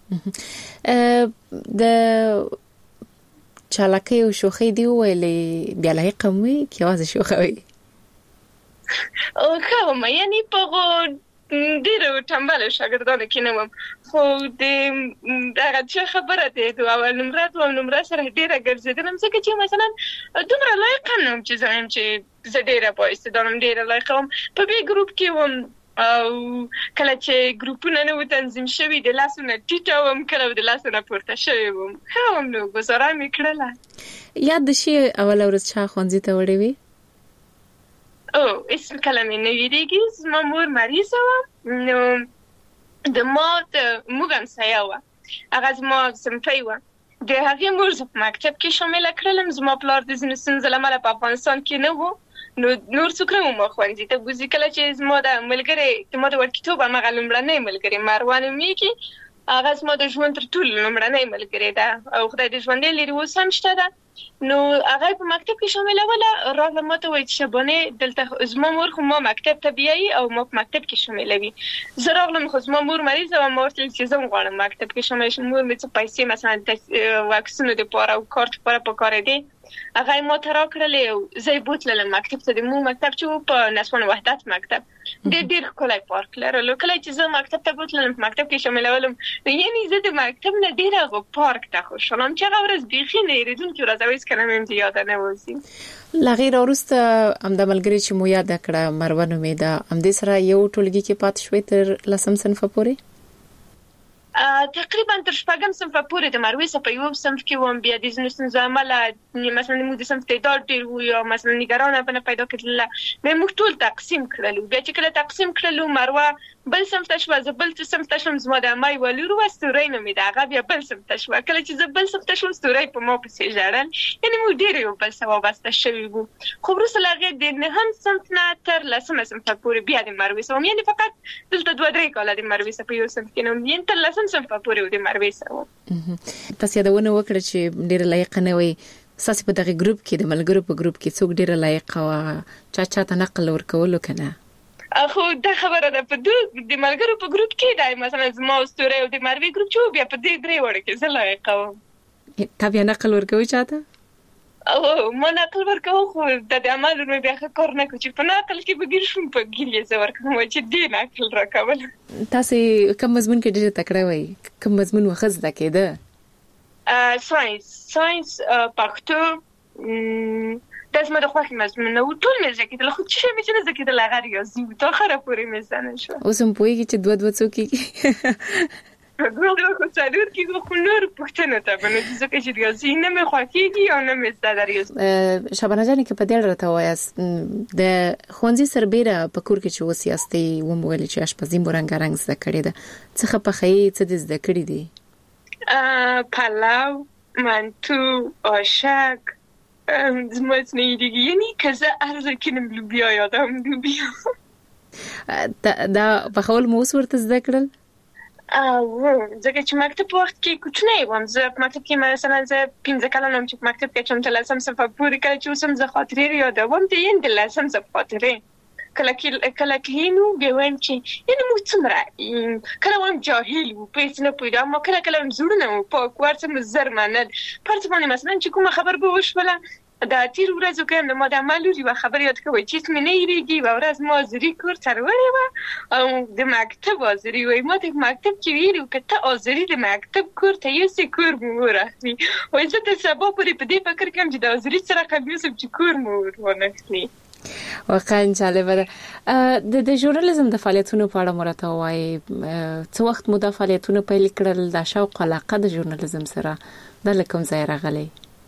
وي. د چالاکی او شوخی دی ویلې بیا لای قومي کې واځ شوخوي او کومه یعنی په ډیرو ټمبل شاګردانو کې نوم خو د هغه چې خبره ده او نمرات سره ډیره ګرځیدم ځکه چې مثلا دومره لایق نوم چې زم چې زه ډیره پوهیدم ډیره لایق وم په بي ګروپ کې وم او کله چې ګروپونه نو تنظیم شوي د لاسونه ټیټوم کله د لاسونه پورته شوي وم هم نو گزاره مې کړله. یاد شي اول ورځ چا خوانځي ته وړې وي؟ او اسم کله مې نه یریږي زما مور مریضه وه نو د ما د موږ همسایه وه هغه زما صنفۍ وه د هغې مور زه په مکتب کې شامله کړلم زما پلار د ځینو ستونزو له امله په افغانستان کې نه و نو نور څوک نه مو خوانځي ته بوزي کله چې زما د ملګری ته ما د ورکیتوب هغه لومړنۍ ملګری مروان میږي هغه زما د ژوند تر ټولو لومړنۍ ملګری ده او خدای دې ژوندې لري اوس هم شته ده نو هغه په مکتب کې شامله وله راغله ما ته وایي چې شبانه دلته زما مور خو ما مکتب ته بیایي او ما په مکتب کې شاملوي زه راغلم خو زما مور مریضه وه ما ورته ویل چې زه هم غواړم مکتب کې شامله شم مور مې څه پیسې مثلا د واکسینو دپاره او کارت لپاره پکارېدې هغه ما ته راکړلې او زه یې بوتللم مکتب ته د مو مکتب چې و په نسوان وحدت مکتب ډېر ښکلی پارک لرلو کله چې زه مکتب ته بوتللم په مکتب کې شاملولم نو یعنې زه د مکتب نه ډېر هغه پارک ته خوشحالم چې هغه ورځ بیخي نه هېرېدونکې ورځ راته وایي کنه مې دې یاد نه وځي. لغیر اورسته ام د ملګری چې مو یاد کړه مروه نومیدا ام دې سره یو ټولګي کې پات شوي تر لسم صنف پورې؟ تقریبا تر شپږم صنف پورې د مروي څخه په یو صنف کې وم. بیا د ځینو ستونزو عمله مثلا موږ د صنف تعداد ډېر وو یا مثلا نګرانه به نه پیدا کېدله، بیا موږ ټول تقسیم کړلو. بیا چې کله تقسیم کړلو مروه بل صنف ته شوه، زه بل صنف ته شوم. زما د عمه یوه لور وه ستورۍ نومېده، هغه بیا بل صنف ته شوه. کله چې زه بل صنف ته شوم ستورۍ په ما پسې ژړل، یعنې موږ ډېر یو بل سره وابسته شوي وو. خو وروسته له هغې د نهم صنف نه تر لسمه صنف پورې بیا د مروي سره وم، یعنې فقط دلته 2-3 کاله د مروي سره په یو صنف کې نه وم، یعنې تر لسم صنف پورې د مروي سره وم. تاسو یادونه وکړه چې ډېره لایقه نه وئ. تاسو په دغه ګروپ کې د ملګرو په ګروپ کې څوک ډېره لایقه وه چا ته نقل ورکولو که نه؟ خو دا خبره ده په د ملګرو په ګروپ کې دا مثلا زما ستوري او د مروي ګروپ چې بیا په دې 3 وړ کې زه لایقه وم. تا بیا نقل ورکوي چاته؟ او ما نقل ورکوم، خو د عمل نو بیا کار نه کوي چې په نقل کې بګیر شوم په ګیلې زه ورکوم چې دې نقل راکول. تاسو کوم مضمون کې ډېر تکړه وای؟ کوم مضمون وخت زده کېده؟ ساينس پښتو د زما د خوښې مضمون نو ټول مې زده کېدل، خو چې مې نه زده کېدل هغه ریاضي و. تر اخره پورې مې زده نه شوه. اوس هم پوهېږي چې 2 څو کېږي؟ خو څلور کېږي، خو نور پوښتنو ته به نو ځکه چې ریاضي نه مې خوښېږي او نه مې زده ریاضي. شبانه جانې که په دې اړه راته ووایاست د ښوونځي سربیره په کور کې چې اوس یاستئ ومو ویلې چې اشپزي مو رنګارنګ زده کړې ده، څه ښه پخوئ، څه دې زده کړي دي؟ پلاو، منتو، آشک زما نه یادېږي، یعنې که زه هر ځای کینم لوبیا یادم لوبیا. دا پخول مو اوس ورته زده کړل؟ ځکه چې مکتب په وخت کې کوچنی وم. زه په مکتب کې مثلا زه 15 کلن وم چې په مکتب کې چې لسم صنف پورې کله چې اوس هم زه خاطرې یادوم ته یې د لسم صنف خاطرې کله کلینو بیا وایم چې یعنې موږ څومره کله وایم جاهل وو په هېڅ نه پوهېدم، ما کله کله وایم زړونه مو پاک وو، هر څه مو زر منل. په هر څه باندې مثلا چې کومه خبر به وشوله د تېرو ورځو کې هم د ما د عمل لور یوه خبره یاد کوي چې هېڅ مې نه هېرېږي. یوه ورځ ما حاضري کور ته راوړې وه او د مکتب حاضري وایي ما ته په مکتب کې ویلي که ته حاضري د مکتب کور ته یوسې کور مو ورخلي. وایي زه تر سبا پورې په دې فکر کوم چې د حاضري څه رقم یوسم چې کور مو ورنخلي. واقعا جالبه ده. د ژورنالیزم د فعالیتونو په اړه مو راته ووایي، څه وخت مو دا فعالیتونه پیل کړل؟ دا شوق علاقه د ژورنالیزم سره دا له کوم ځایه راغلی؟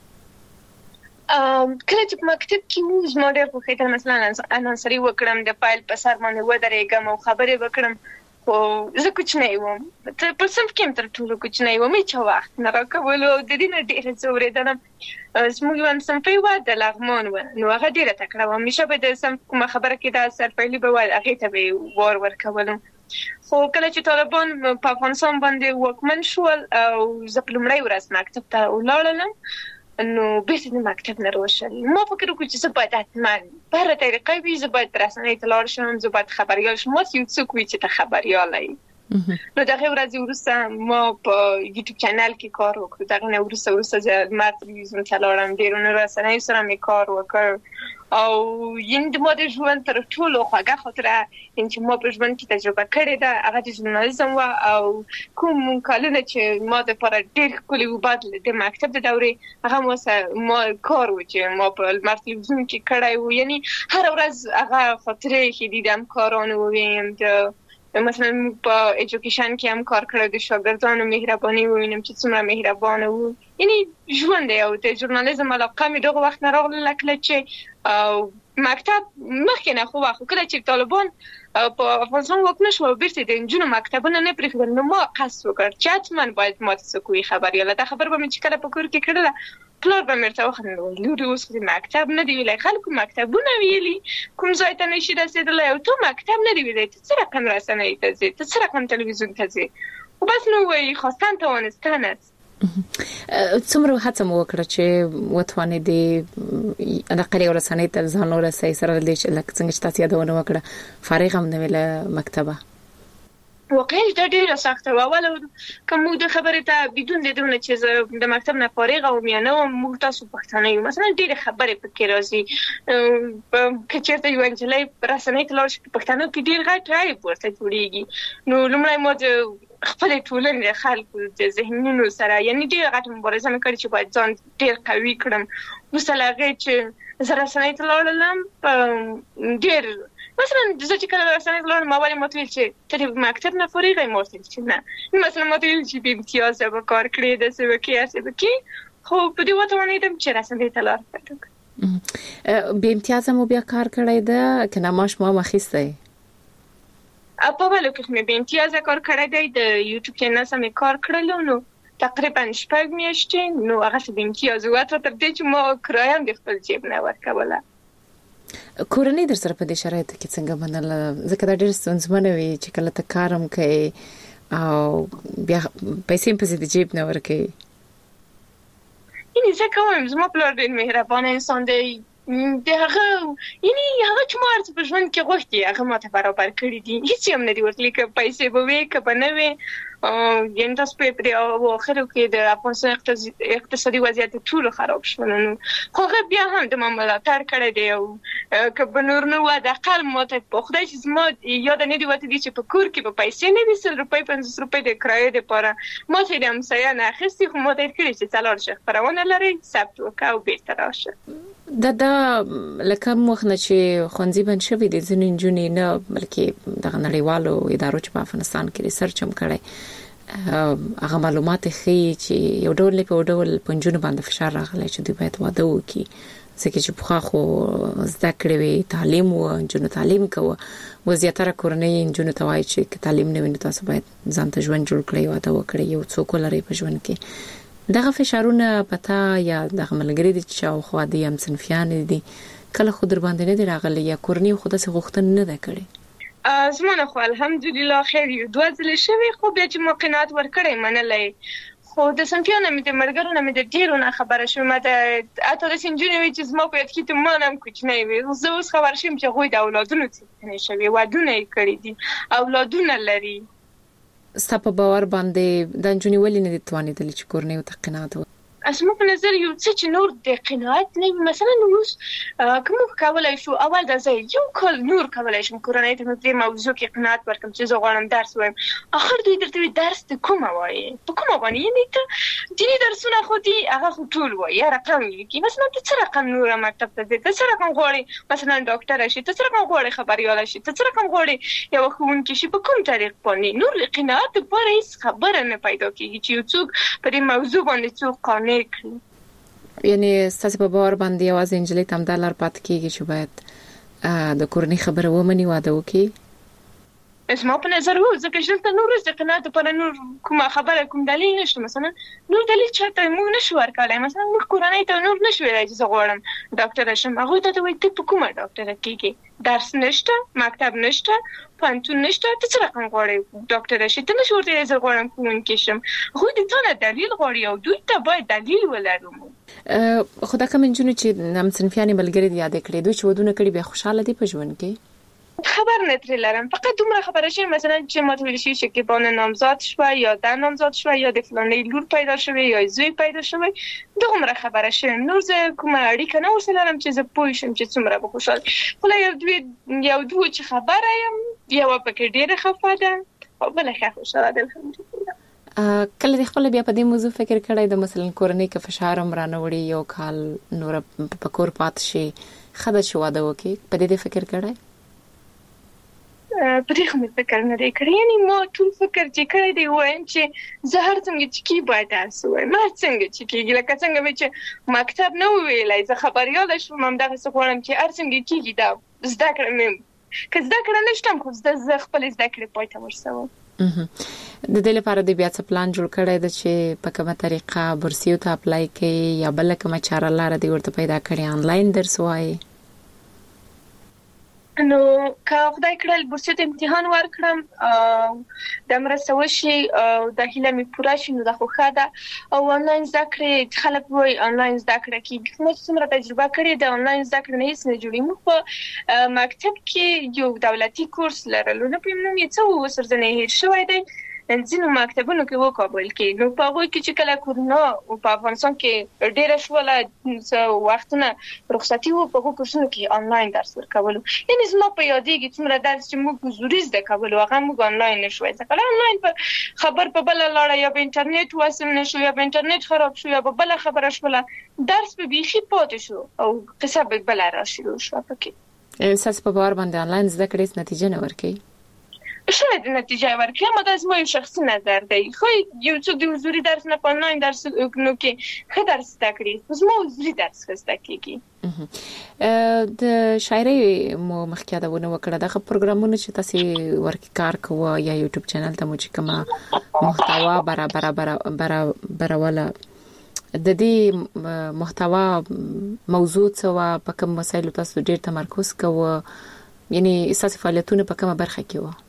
کله چې په مکتب کې مو زما ډېر خوښېدل مثلا انانسري وکړم، د فایل په سر باندې ودرېږم او خبرې وکړم. خو زه کوچنی وم، په صنف کې هم تر ټولو کوچنی وم، هېچا وخت نه راکولو او د دې نه ډېره زه اورېدلم. زموږ یوه صنفۍ وه د لغمان وه، نو هغه ډېره تکړه وه، همیشه به د صنف کومه خبره کې دا سرپیلي به وه هغې ته به یې وار ورکولم. خو کله چې طالبان په افغانستان باندې واکمن شول او زه په لومړۍ ورځ مکتب ته ولاړلم نو بیرته د مکتب نه راوشل. ما فکر وکړ چې زه باید حتما په هره طریقه وي زه باید رسنۍ ته لاړ شم، زه باید خبریال شم. ماته یو څوک وي چې ته خبریاله یې. نو د هغې ورځې وروسته ما په یوټیوب چینل کې کار وکړو. د هغې نه وروسته زه لمر تلویزیون ته لاړم، ډېرو رسنیو سره مې کار وکړ او یعنې د ما د ژوند تر ټولو خوږه خاطره یعنې چې ما په ژوند کې تجربه کړې ده هغه د ژورنالیزم وه. او کوم کلونه چې ما دپاره ډېر ښکلي وو بعد د مکتب د دورې هغه ما کار و چې ما په لمر تلویزیون کې کړی و. یعنې هره ورځ هغه خاطرې چې دیدم کارانو وویم، د مثلا په ایجوکیشن کې هم کار کړی، د شاګردانو مهرباني ووینم چې څومره مهربانه وو. یعنې ژوند دی او د ژورنالیزم علاقه مې دغه وخت نه راغله کله چې مکتب مخکې نه خو وخت کله چې طالبان په افغانستان واکمن شو او بیرته د نجونو مکتبونه نه پرېښودل نو ما قصد وکړ چې حتما باید ما ته څوک وي خبریاله. دا خبر به مې چې کله په کور کې کړله پلار به مې ورته وخندل، لورې اوس خو مکتب نه دی ویلی، خلکو مکتبونه ویلي، کوم ځای ته نشي رسېدلی او تو مکتب نه دی ویلی، ته څه رقم رسنۍ ته ځې، ته څه رقم تلویزیون ته ځې؟ خو بس نو وایي خواستن توانستن است. څومره هڅه مو وکړه چې وتوانېدې نقلي رسنۍ ته ځان ورسوئ سره له دې چې لکه څنګه چې تاسو یادونه وکړه فارغ هم نه وې له مکتبه؟ واقعا دا ډېره سخته وه. اول که موږ د خبرې ته بدون د دونه چې زه د مکتب نه فارغه وم یا نه وم، موږ تاسو پښتانه یو مثلا ډېرې خبرې پکې راځي. که چېرته یوه نجلۍ رسنۍ ته لاړ شي په پښتنو کې ډېر غټ عیب ورته جوړېږي. نو لومړی ما د خپل ټولنې خلکو د ذهنونو سره یعنی ډېر غټ مبارزه مې کړې چې باید ځان ډېر قوي کړم. وروسته له هغې چې زه رسنۍ ته لاړم ډېر مثلا زه چې کله رسنۍ ته لاړم اول یې ما ته ویل چې ته د مکتب نه فارغ یې؟ ما ورته ویل چې نه. مثلا ما ته ویل چې بې امتیازه به کار کړې داسې به کړې هسې به کړې. خو په دې وتوانېدم چې رسنۍ ته لار پیدا کړم. بې امتیازه مو بیا کار کړی ده که نه معاش مو هم اخیستی؟ په اولو کې مې بې امتیازه کار کړی دی. د یوټیوب چینل سره مې کار کړلو نو تقریبا 6 میاشتې نو هغه بې امتیازه وه تر دې چې ما کرایه هم د خپل جیب نه ورکوله. کورنۍ در سره په دې شرایطو کې څنګه منله؟ ځکه دا ډېر ستونزمنه وي چې کله ته کار هم کوې او بیا پیسې هم پسې د جیب نه ورکوې. یعنې زه کوم زما پلار ډېر مهربانه انسان دی. د هغه یعنی هغه چې ما ارڅ په ژوند کې غوښتي هغه ماته برابر کړی دي. هیڅ هم نه دی ورتلی که پیسې به وي که به نه وي. یعنې تاسو په اخرو کې د افغانستان اقتصادي وضعیت ټولو خراب شول نو خو هغه بیا هم د ما ملاتړ کړی دی او که به نور نه وه د اقل ماته په خدای چې زما یاده نه دي وتلي چې په کور کې به پیسې نه وي 100 روپۍ 50 روپۍ د کرایې دپاره ما ته یې د همسایه نه اخیستي خو ما ته یې کړي چې څلور شه خپرونه لرئ ثبت وکړه او بېرته راشه. دا لکه وخت نه چې ښوونځي بند شوي دي ځینې نجونې نه بلکې دغه نړیوالو ادارو چې په افغانستان کې ریسرچ هم کړی هغه معلومات ښیي چې یو ډول په ډول په نجونو باندې فشار راغلی چې دوی باید واده وکړي ځکه چې پخوا خو زده کړې وې تعلیم و نجونو تعلیم کوه و زیاتره کورنۍ نجونو ته وایي چې که تعلیم نه وي نو تاسو باید ځان ته ژوند جوړ کړئ واده وکړئ یو څوک ولرئ په ژوند کې. دغه فشارونه پتا یا دغه ملګری دي چې شاوخوا دي هم صنفیان دي کله خو در باندې نه دي راغلي یا کورنۍ خو داسې غوښتنه نه ده کړې؟ زما نه خو الحمدلله خیر یو دوه ځلې شوي خو بیا چې ما قناعت ورکړی منلی خو د صنفیانو مې د ملګرو نه مې د ډېرو نه خبره شوم ما ته حتی داسې نجونې وي چې زما په یاد کې ما نه هم کوچنی وي زه اوس خبره شوم چې هغوی د اولادونو څښتنې شوي ودونه یې کړي دي اولادونه لري. ستا په باور باندې دا نجونې ولې نه دي توانېدلې چې کورنۍ ورته قناعت وکړي؟ زما په نظر یو څه چې نور د قناعت نه وي مثلا اوس که موږ کولی شو اول دا زه یو کال نور کولی شم کورنۍ ته مې په دې موضوع کې قناعت ورکړم چې زه غواړم درس وایم اخر دوی درته وایي درس د کومه وایې په کومه باندې یعنې ته دیني درسونه خو دي هغه خو ټول وایي یا رقم لیکي مثلا ته څه رقم نوره مکتب ته ځې ته څه رقم غواړې مثلا ډاکټره شي ته څه رقم غواړې خبریاله شي ته څه رقم غواړې یوه ښوونکې شي په کوم طریق باندې نور د قناعت دپاره هېڅ خبره نه پیدا کېږي چې یو څوک په دې موضوع باندې څوک قانع کړي. یعنی ستاسو په باور باندې یوازې نجلۍ ته همدا لار پاتې کېږي چې باید د کورنۍ خبره ومني واده وکړي؟ زما په نظر هو ځکه چې دلته نور د قناعت لپاره نور کومه خبره کوم دلیل نشته مثلا نور دلیل چاته موږ نشو ورکولی مثلا موږ کورنۍ ته نور نشو ویلی چې زه غواړم ډاکټره شم هغوی ته وایي ته په کومه ډاکټره کېږې درس نشته مکتب نشته پوهنتون نشته ته څه رقم غواړې ډاکټره شي ته نشو ورته ویلی زه غواړم ښوونکې شم هغوی د تا نه دلیل غواړي او دوی ته باید دلیل ولرو. خو دا کوم نجونې چې همصنفیانې ملګرې دي یادې کړې دوی چې ودونه کړي بیا خوشحاله دي په ژوند کې؟ خبر نه ترې لرم فقط دومره خبره شوې مثلا چې ما ته ویل شوي شکیبانه نامزاد شوه یا ده نامزاد شوه یا د فلانۍ لور پیدا شوې یا زوی پیدا شوی دومره خبره شوې نور زه کومه اړیکه نه ورسره لرم چې زه پوه شم چې څومره به خوشحال خو له یو دوو چې خبره یم یوه پکې ډېره خفه ده او بله ښه خوشحاله ده الحمدلله. کله د خپل بیا په دې موضوع فکر کړی د مثلا کورنۍ که فشار هم رانه وړي یو کال نور په کور پاتې شي ښه ده چې واده وکړي په دې فکر کړی؟ په دې خو مې فکر نه دی کړی یعنې ما ټول فکر چې کړی دی وایم چې زه هر څنګه چې کېږي باید درس ووایم هر څنګه چې کېږي لکه څنګه مې چې مکتب نه وویلی زه خبریاله شوم همدغسې غواړم چې هر څنګه کېږي دا زده کړه مې که زده کړه نه شته خو زه خپلې زده کړې پای ته ورسوم. د دې لپاره د بیا څه پلان جوړ کړی ده چې په کومه طریقه بورسیو ته اپلای کوي یا بله کومه چاره لاره دې ورته پیدا کړې آنلاین درس وایي؟ نو که خدای کړل بورسیو ته امتحان ورکړم دا مرسته وشي دا هیله مې پوره شي نو دا خو ښه ده او آنلاین زده کړې خلک وایي آنلاین زده کړه کېږي ما چې څومره تجربه کړې د آنلاین زده کړې نه هېڅ نه جوړېږي موږ په مکتب کې یو دولتي کورس لرلو نه پوهېږم نوم یې څه و اوس ورځنی هېر شوی دی ځینو مکتبونو کې وکابل کې نو په هغه کې چې کله کورونا او په افغانستان کې ډېر شوله وختونه رخصتي وو په کورسونو کې انلاین درس ورکول یعنی زما په یادېږي څومره درس چې موږ حضوري زده کول هغه موږ انلاین نشوي ځکه انلاین په خبر په بل لاړه یا په انټرنیټ واسم نشو یا په انټرنیټ خراب شو یا په بل خبره شوله درس به بيخي پاتې شو او قصه به بل راشي شو پکې اساس په باور باندې انلاین زده کړې نتیجه نه ورکړي شاید نتیجه ورکړي ما د زما شخصي نظر دی خو یو څوک د حضوري درس نه په انلاین درس نو کې ښه درس زده کړي زما حضوري درس زده کیږي د شاعري مو مخکې وکړه دغه پروګرامونه چې تاسو ورکی کار کوو یا یوټیوب چینل ته مو چې کومه محتوا برابروله د دې محتوا موضوع څه په کوم مسایلو تاسو ډیر تمرکز کوو یعنی اساسي فعالیتونه په کومه برخه کې وو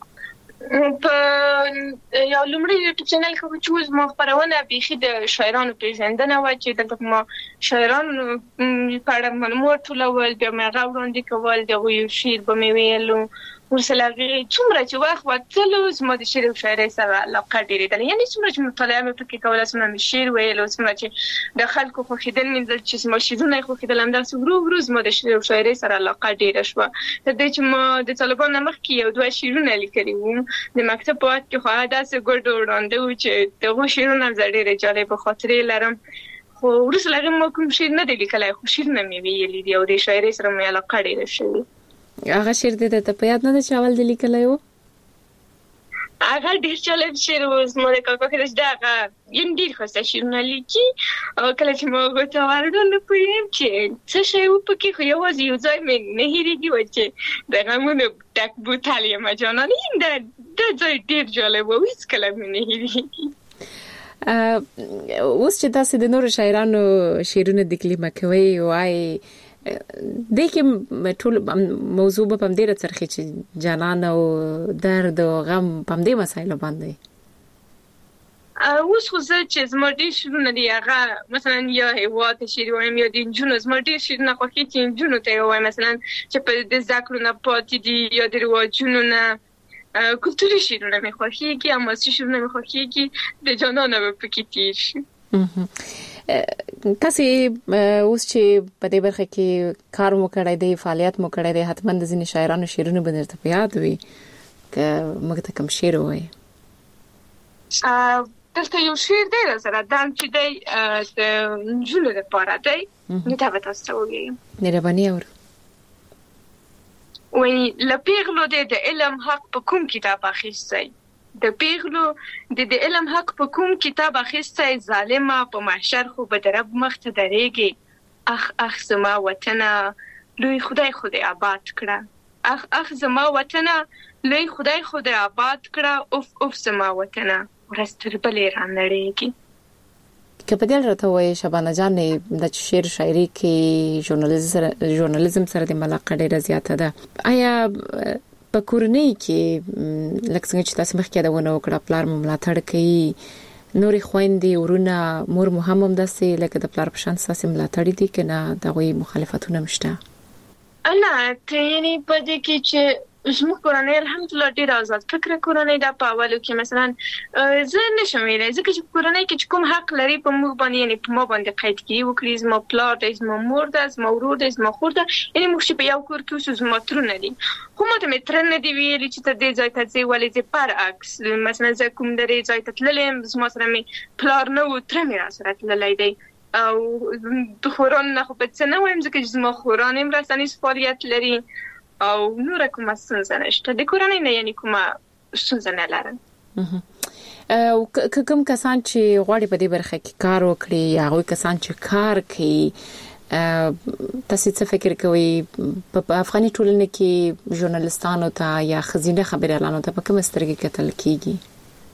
په یو لومړی یوټیوب چینل کې چې زما خبرونه بيخي د شاعرانو پیژندنه و چې دلته ما شاعرانو په اړه معلومات ټولول بیا مې غوړاندې کول د یو شعر به مې ویلو ورسره څومره چې وخت وتلو زما د شعر او شاعري سره علاقه ډېرې ده یعنی څومره چې مطالعه مې پکې کوله څومره مې شعر ویلو څومره چې د خلکو خوښیدل مې چې زما شعرونه خوښیدل هم درس ورو زما د شعر او شاعري سره علاقه ډېره شوه د دې چې ما د طالبانو مخکې یو دوه شعرونه لیکلي وو د مکتب په وخت کې خو داسې ګډ وړاندې و چې دغه شعرونه ډېر جالب خاطرې لرم خو ورسره هغه ما کوم شعر نه دی لیکلی خو شعرونه مې ویلي دي او د شاعري سره مې علاقه ډېره شوې هغه شعر دې ته په یاد نه دی چې اول دې لیکلی و هغه ډېر جالب شعر و زما د کاکا کې چې هغه یم ډېر ښایسته شعرونه لیکي او کله چې ما هغو ته ورغلم نو پوهېږم چې څه شی و پکې خو یوازې یو ځای مې نه هېرېږي و چې د غمونو ډک بوتل یم جانانه دا ځای ډېر جالب و هېڅکله مې نه هېرېږي اوس چې تاسو د نورو شاعرانو شعرونه د کلمه کوي وایي د کوم ټول موضوع په پم ډیره ترخی چې جانان او درد او غم پم دې مسایلو باندې اوس خو زه چې زما ډېر شعرونه دي هغه مثلا یا هیواد شعر وایم یا د نجونو زما ډېر شعرونه خوښي چې نجونو ته وایم مثلا چې په د زده کړو نه پاتې دي یا د رواجونو نه کلتوري شعرونه مې خوښيږي او ماسي شعرونه مې خوښيږي د جانان په پکې تیر شي تاسو اوس چې په دې برخه کې کار مو کړی دی فعالیت مو کړی دی حتما د ځینې شاعرانو شعرونه به درته په یاد وي که موږ ته کوم شعر وایي دلته یو شعر دی سره دام چې دی د نجونو لپاره دی نو دا به تاسو ته ووایم مهرباني اورو وایي له پیغلو د علم حق په کوم کتاب اخیستی د پیغلو د علم حق په کوم کتاب اخیستی ظالمه په محشر خو به د رب مخ ته درېږي اخ زما وطنه لوی خدای آباد کړه اخ زما وطنه لوی خدای آباد کړه اف زما وطنه ورځ تر بلې رانړېږي که په دې راته وایي شبانه جانې د شعر شاعري کې ژورنالیزم سره د علاقه ډېره زیاته ده آیا په کورنۍ کې لکه څنګه چې تاسو مخکې دا ونه وکړه پلار مو ملاتړ کوي نورې خويندې ورونه مور مو هم داسې لکه د پلار په شان تاسو ملاتړ دي کنه دغه مخالفتونه مشته نه ته یعنی په دې کې چې زموږ کورنۍ الحمدلله ډېر آزاد فکر کورنۍ دا په اولو کې مثلا زه نشم ویلای ځکه چې کورنۍ کې کوم حق لري په موږ باندې یعنی په ما باندې قید کیږي وکړي زما پلار دی زما مور ده زما ورور دی زما خور ده یعنی موږ چې په یو کور کې اوسو زما ترونه دي خو ما ته مې تره نه دی ویلي چې ته دې ځای ته ځې ولې زه برعکس مثلا زه کوم درې ځای ته تللی یم زما سره مې پلار نه و تره مې راسره تللی دی او د خوران نه خو په څه نه وایم ځکه چې زما خوران هم رسنیز فعالیت لري او نور کومه ستونزه نشته د کورنۍ نه یعنی کومه ستونزه نه لرم او کوم کسان چې غواړي په دې برخه کې کار وکړي یا هغه کسان چې کار کوي تاسو څه فکر کوئ په افغاني ټولنه کې ژورنالستانو ته یا خزینه خبريالانو ته په کوم سترګې کتل کیږي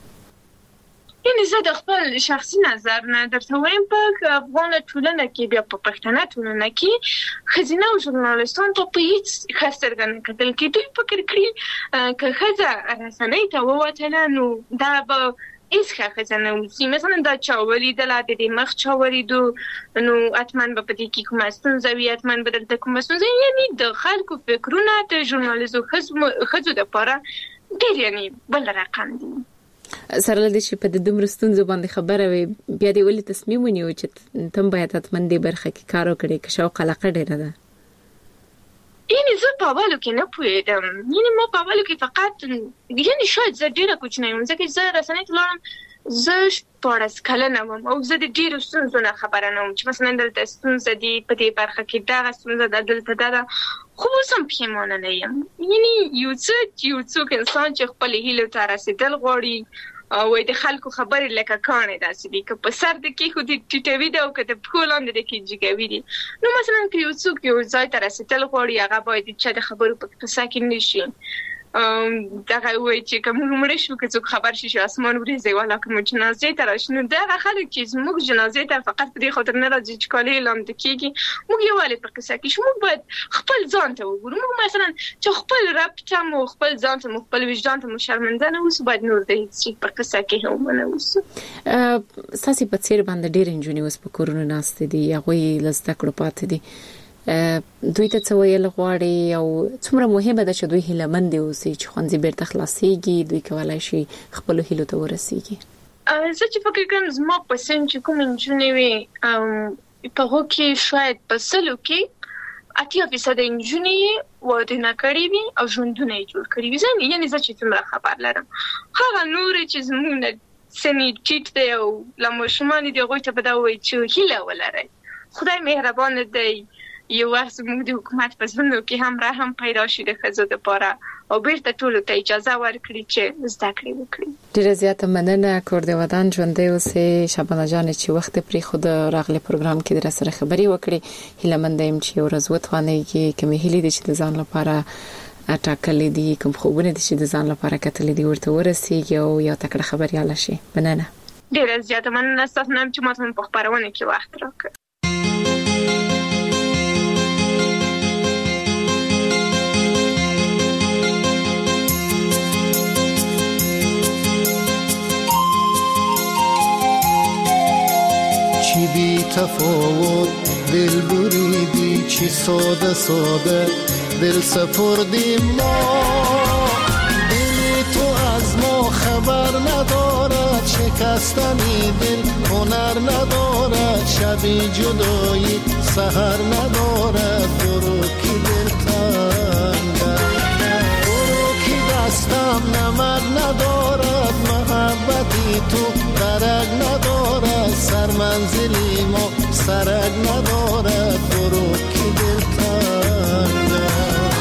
یعنی زه د خپل شخصي نظر نه درته وایم په افغان ټولنه کې بیا په پښتنه ټولنه کې خزینه او ژورنالستان ته په هیڅ خاص څرګند کتل کې دوی فکر کړی که خزه رسنۍ ته ووتله نو دا به هیڅ خزانه وسی مثلا دا چاوري د لاته د مخ چاوري دو نو اتمن په دې کې کومه ستونزه وي اتمن بدل ته کومه ستونزه یعنی د خلکو فکرونه د ژورنالیزم خزو د لپاره ډېر یعنی بل رقم دي سره لدې چې په د دومره ستونزو باندې خبره وي بیا دې ولې تصمیم ونیو چې تم باید حتمن دې برخه کې کار وکړي که شوق علاقه ډېره ده؟ یعنی زه په اولو کې نه پوهېدم، یعنی ما په اولو کې فقط یعنی شاید زه ډېره کوچنۍ وم ځکه چې زه رسنۍ ته لاړم، زه 14 کلنه وم او زه د ډېرو ستونزو نه خبره نه وم چې مثلا دلته ستونزه دي په دې برخه کې دغه ستونزه ده دلته ده، خو اوس هم پښیمانه نه یم. یعنی یو څوک انسان چې خپل هیلو ته رسېدل غواړي او د خلکو خبرې لکه کاڼې داسې دي که په سر د کېښودي ټیټوي دي او که د پښو لاندې د کې جګوي دي. نو مثلا که یو څوک یو ځای ته رسېدل غواړي هغه باید د چا د خبرو په قصه کې نه شي. دغه وایي چې که موږ مړه شو که څوک خبر شي چې اسمان وریځي والا که موږ جنازې ته راشو، نو دغه خلک چې زموږ جنازې ته فقط په دې خاطر نه راځي چې کالي یې لامده کېږي، موږ یووالی په قصه کې شو. موږ باید خپل ځان ته وګورو. موږ مثلا چې خپل رب ته مو خپل ځان ته مو خپل وجدان ته مو شرمنده نه اوسو، باید نور د هېڅ شي په قصه کې هم ونه اوسو. ستاسې په څېر باندې ډېرې نجونې اوس په کورونو ناستې دي، هغوی له زده کړو پاتې دي. دوی ته څه ویل غواړي او څومره مهمه ده چې دوی هیلهمند اوسي چې ښوونځي بیرته خلاصېږي، دوی کولی شي خپلو هیلو ته ورسېږي؟ زه چې فکر کوم زما په سن چې کوم نجونې وي په هغو کې شاید په 100 کې 80% نجونې واده نه کړي وي او ژوندونه یې جوړ کړي وي. یعنې زه چې څومره خبر لرم، هغه نورې چې زموږ نه سنې ټیټ دی او له ماشومانې دي هغوی ته به دا وایي چې هیله ولرئ، خدای مهربانه دی. یو وخت زموږ د حکومت په زړونو کې هم رحم پیدا شي د ښځو دپاره او بیرته ټولو ته اجازه ورکړي چې زده کړې وکړي. ډېره زیاته مننه کور د ودان ژوندی اوسې شبانه جانې چې وخت پرېښود راغلی پروګرام کې در سره خبرې وکړې. هیلهمنده یم چې یو ورځ وتوانېږي کومې هیلې دي چې د ځان لپاره ټاکلې دي، کوم خوبونه دي چې د ځان لپاره کتلې دي ورته ورسېږي او یو تکړه خبریاله شي. مننه. ډېره زیاته مننه ستاسو نه چې ما ته په خپرونه کې وخت راکړ. چی بی تفاوت دل بریدی، چی ساده ساده دل سپردیم ما، دل تو از ما خبر ندارد، شکستنی دل هنر ندارد، شبی جدایی سحر ندارد، برو کی دل تنگم، برو کی دستم نمک ندارد، محبتی تو درک ندارد، سر منزلی ما سرک ندارد، برو کی دل تنگم.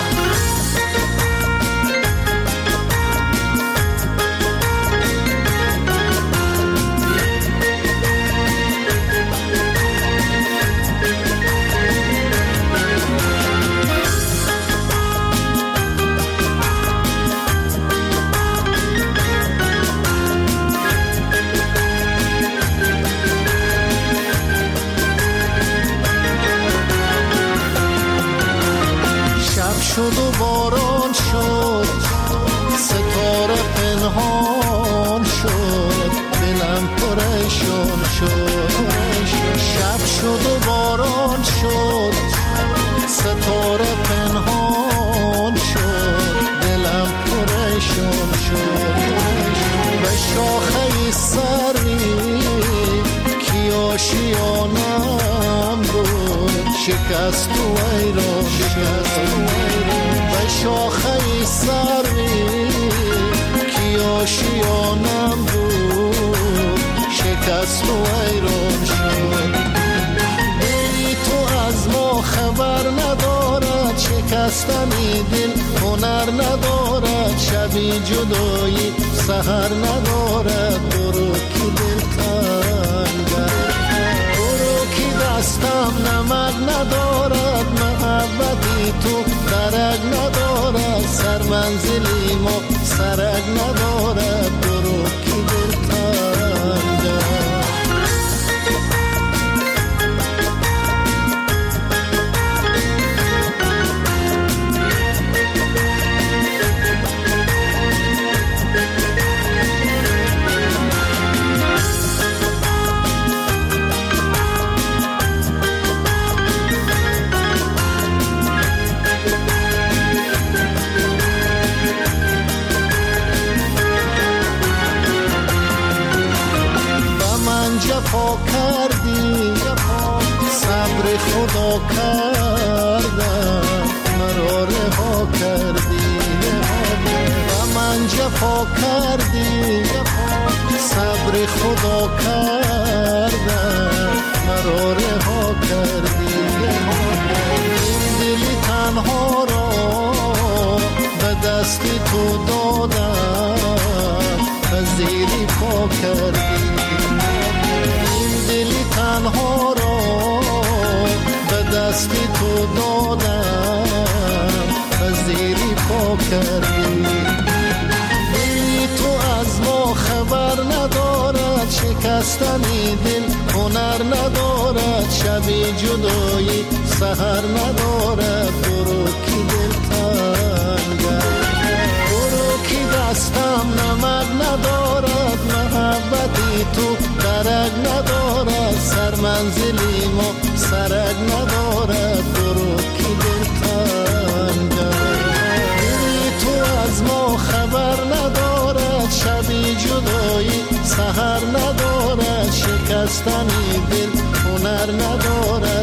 شد و باران شد، ستاره پنهان شد، دلم پریشان شد. شب شد و باران شد، ستاره پنهان شد، دلم پریشان شد. به شاخه سری کی آشیانم بود، شکست و ایران شد. به شاخه سری کی آشیانم بود، شکست و ایران شد. دلی تو از ما خبر ندارد، شکستنی دل هنر ندارد، شبی جدایی سحر ندارد، برو کی دل تنگم، برو کی دستم نمک ندارد، محبتی تو درک ندارد، سر منزلی ما سرک ندارد، برو کی دل تنگم. جفا کردی، صبر خدا کردم مرا رها کردی. این دلی تنها را به دستی تو دادم و زیری پا کردی. این دلی تنها را به دستی تو دادم و زیری پا کردی. دلی تو از ما خبر ندارد، شکستنی دل هنر ندارد، شبی جدایی سحر ندارد. برو کی دل تنگم، برو کی دستم نمک ندارد، محبتی تو درک ندارد، سر منزلی ما سرک ندارد. برو کی دل تنگم، دلی تو از ما خبر ندارد، شبی جدایی سحر ندارد، شکستنی دل هنر ندارد.